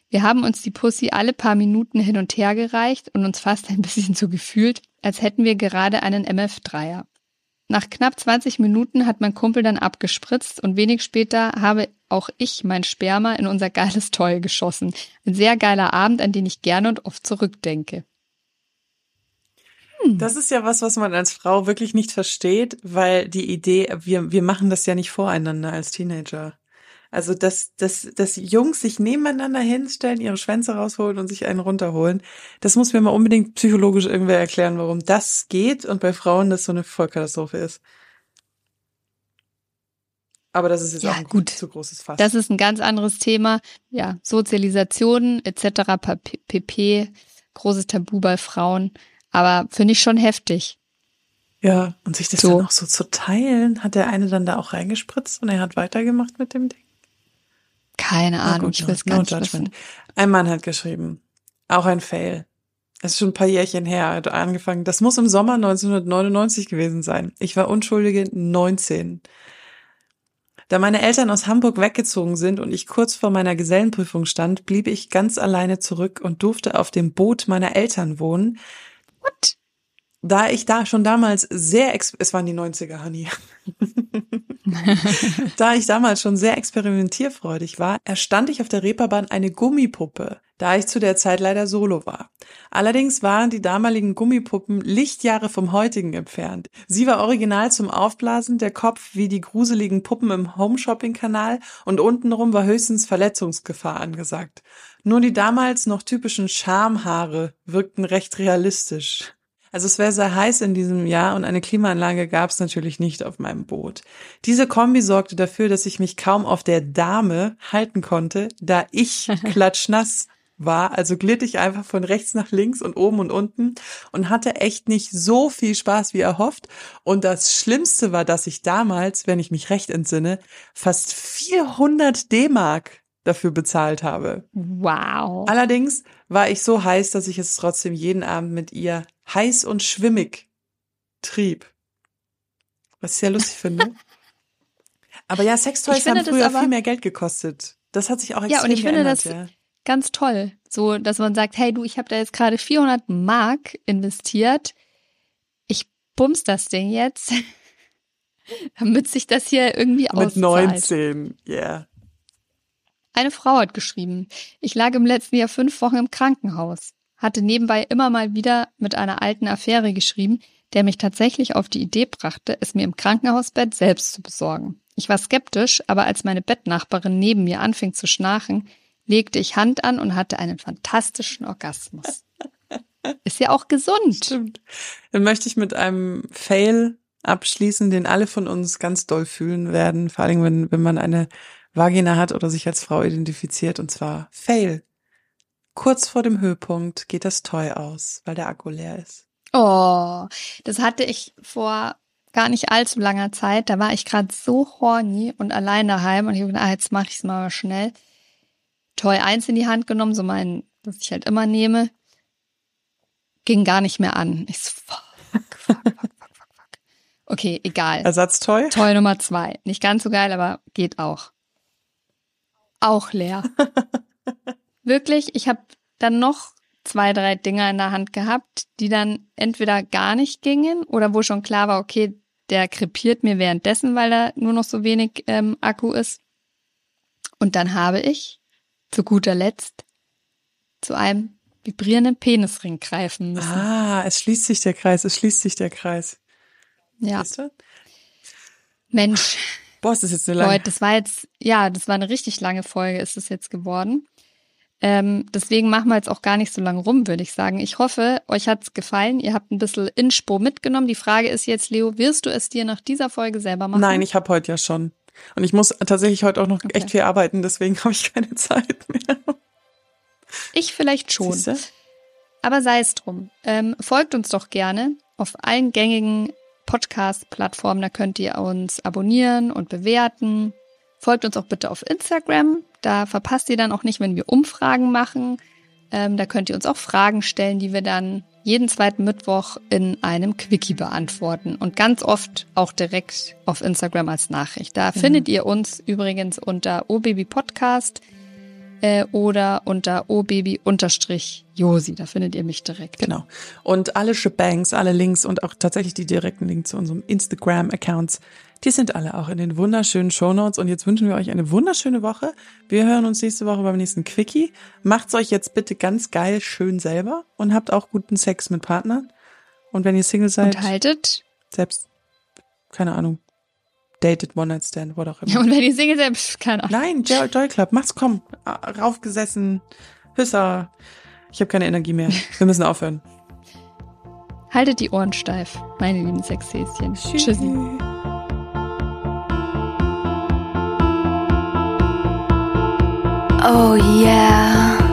Wir haben uns die Pussy alle paar Minuten hin und her gereicht und uns fast ein bisschen so gefühlt, als hätten wir gerade einen MF3er. Nach knapp 20 Minuten hat mein Kumpel dann abgespritzt und wenig später habe auch ich mein Sperma in unser geiles Toy geschossen. Ein sehr geiler Abend, an den ich gerne und oft zurückdenke. Das ist ja was man als Frau wirklich nicht versteht, weil die Idee, wir machen das ja nicht voreinander als Teenager. Also, dass Jungs sich nebeneinander hinstellen, ihre Schwänze rausholen und sich einen runterholen, das muss mir mal unbedingt psychologisch irgendwer erklären, warum das geht und bei Frauen das so eine Vollkatastrophe ist. Aber das ist jetzt auch ein zu großes Fass. Das ist ein ganz anderes Thema. Ja, Sozialisation etc. pp. Großes Tabu bei Frauen. Aber finde ich schon heftig. Ja, und sich das dann auch so zu teilen, hat der eine dann da auch reingespritzt und er hat weitergemacht mit dem Ding? Keine Ahnung, ich will es gar nicht wissen. Ein Mann hat geschrieben, auch ein Fail. Es ist schon ein paar Jährchen her, hat angefangen. Das muss im Sommer 1999 gewesen sein. Ich war unschuldige 19. Da meine Eltern aus Hamburg weggezogen sind und ich kurz vor meiner Gesellenprüfung stand, blieb ich ganz alleine zurück und durfte auf dem Boot meiner Eltern wohnen. What? Da ich da schon damals es waren die 90er, Honey. Da ich damals schon sehr experimentierfreudig war, erstand ich auf der Reeperbahn eine Gummipuppe, da ich zu der Zeit leider solo war. Allerdings waren die damaligen Gummipuppen Lichtjahre vom heutigen entfernt. Sie war original zum Aufblasen, der Kopf wie die gruseligen Puppen im Home-Shopping-Kanal und untenrum war höchstens Verletzungsgefahr angesagt. Nur die damals noch typischen Schamhaare wirkten recht realistisch. Also es wäre sehr heiß in diesem Jahr und eine Klimaanlage gab es natürlich nicht auf meinem Boot. Diese Kombi sorgte dafür, dass ich mich kaum auf der Dame halten konnte, da ich klatschnass war. Also glitt ich einfach von rechts nach links und oben und unten und hatte echt nicht so viel Spaß wie erhofft. Und das Schlimmste war, dass ich damals, wenn ich mich recht entsinne, fast 400 D-Mark dafür bezahlt habe. Wow. Allerdings war ich so heiß, dass ich es trotzdem jeden Abend mit ihr heiß und schwimmig trieb. Was ich sehr lustig finde. Aber ja, Sextoys haben früher viel mehr Geld gekostet. Das hat sich auch extrem geändert. Ja, und ich finde das ganz toll. So, dass man sagt, hey du, ich habe da jetzt gerade 400 Mark investiert. Ich bums das Ding jetzt, damit sich das hier irgendwie auszahlt. Mit 19, yeah. Eine Frau hat geschrieben, ich lag im letzten Jahr 5 Wochen im Krankenhaus. Hatte nebenbei immer mal wieder mit einer alten Affäre geschrieben, der mich tatsächlich auf die Idee brachte, es mir im Krankenhausbett selbst zu besorgen. Ich war skeptisch, aber als meine Bettnachbarin neben mir anfing zu schnarchen, legte ich Hand an und hatte einen fantastischen Orgasmus. Ist ja auch gesund. Stimmt. Dann möchte ich mit einem Fail abschließen, den alle von uns ganz doll fühlen werden, vor allem wenn man eine Vagina hat oder sich als Frau identifiziert, und zwar Fail. Kurz vor dem Höhepunkt geht das Toy aus, weil der Akku leer ist. Oh, das hatte ich vor gar nicht allzu langer Zeit. Da war ich gerade so horny und allein daheim und ich habe gedacht, jetzt mache ich es mal schnell. Toy 1 in die Hand genommen, so was ich halt immer nehme. Ging gar nicht mehr an. Ich so, fuck. Okay, egal. Ersatztoy? Toy Nummer 2. Nicht ganz so geil, aber geht auch. Auch leer. Wirklich, ich habe dann noch 2, 3 Dinger in der Hand gehabt, die dann entweder gar nicht gingen oder wo schon klar war, okay, der krepiert mir währenddessen, weil da nur noch so wenig Akku ist. Und dann habe ich zu guter Letzt zu einem vibrierenden Penisring greifen müssen. Ah, es schließt sich der Kreis. Ja. Mensch. Boah, ist das jetzt eine lange... Leute, das war eine richtig lange Folge, ist es jetzt geworden. Deswegen machen wir jetzt auch gar nicht so lange rum, würde ich sagen. Ich hoffe, euch hat's gefallen. Ihr habt ein bisschen Inspo mitgenommen. Die Frage ist jetzt, Leo, wirst du es dir nach dieser Folge selber machen? Nein, ich habe heute ja schon. Und ich muss tatsächlich heute auch noch echt viel arbeiten, deswegen habe ich keine Zeit mehr. Ich vielleicht schon. Siehste? Aber sei es drum. Folgt uns doch gerne auf allen gängigen Podcast-Plattformen. Da könnt ihr uns abonnieren und bewerten. Folgt uns auch bitte auf Instagram. Da verpasst ihr dann auch nicht, wenn wir Umfragen machen. Da könnt ihr uns auch Fragen stellen, die wir dann jeden 2. Mittwoch in einem Quickie beantworten. Und ganz oft auch direkt auf Instagram als Nachricht. Da findet ihr uns übrigens unter OBabyPodcast. oder unter obaby_josi. Da findet ihr mich direkt. Genau. Und alle Shebangs, alle Links und auch tatsächlich die direkten Links zu unserem Instagram-Accounts, die sind alle auch in den wunderschönen Shownotes. Und jetzt wünschen wir euch eine wunderschöne Woche. Wir hören uns nächste Woche beim nächsten Quickie. Macht's euch jetzt bitte ganz geil schön selber und habt auch guten Sex mit Partnern. Und wenn ihr Single seid, Und haltet. selbst, keine Ahnung, dated, One-Night-Stand, was auch immer. Ja, und wenn ihr Single seid, keine Ahnung. Nein, Joy Club, macht's, komm. Raufgesessen, Hüsser. Ich habe keine Energie mehr. Wir müssen aufhören. Haltet die Ohren steif, meine lieben Sexhäschen. Tschüssi. Oh yeah.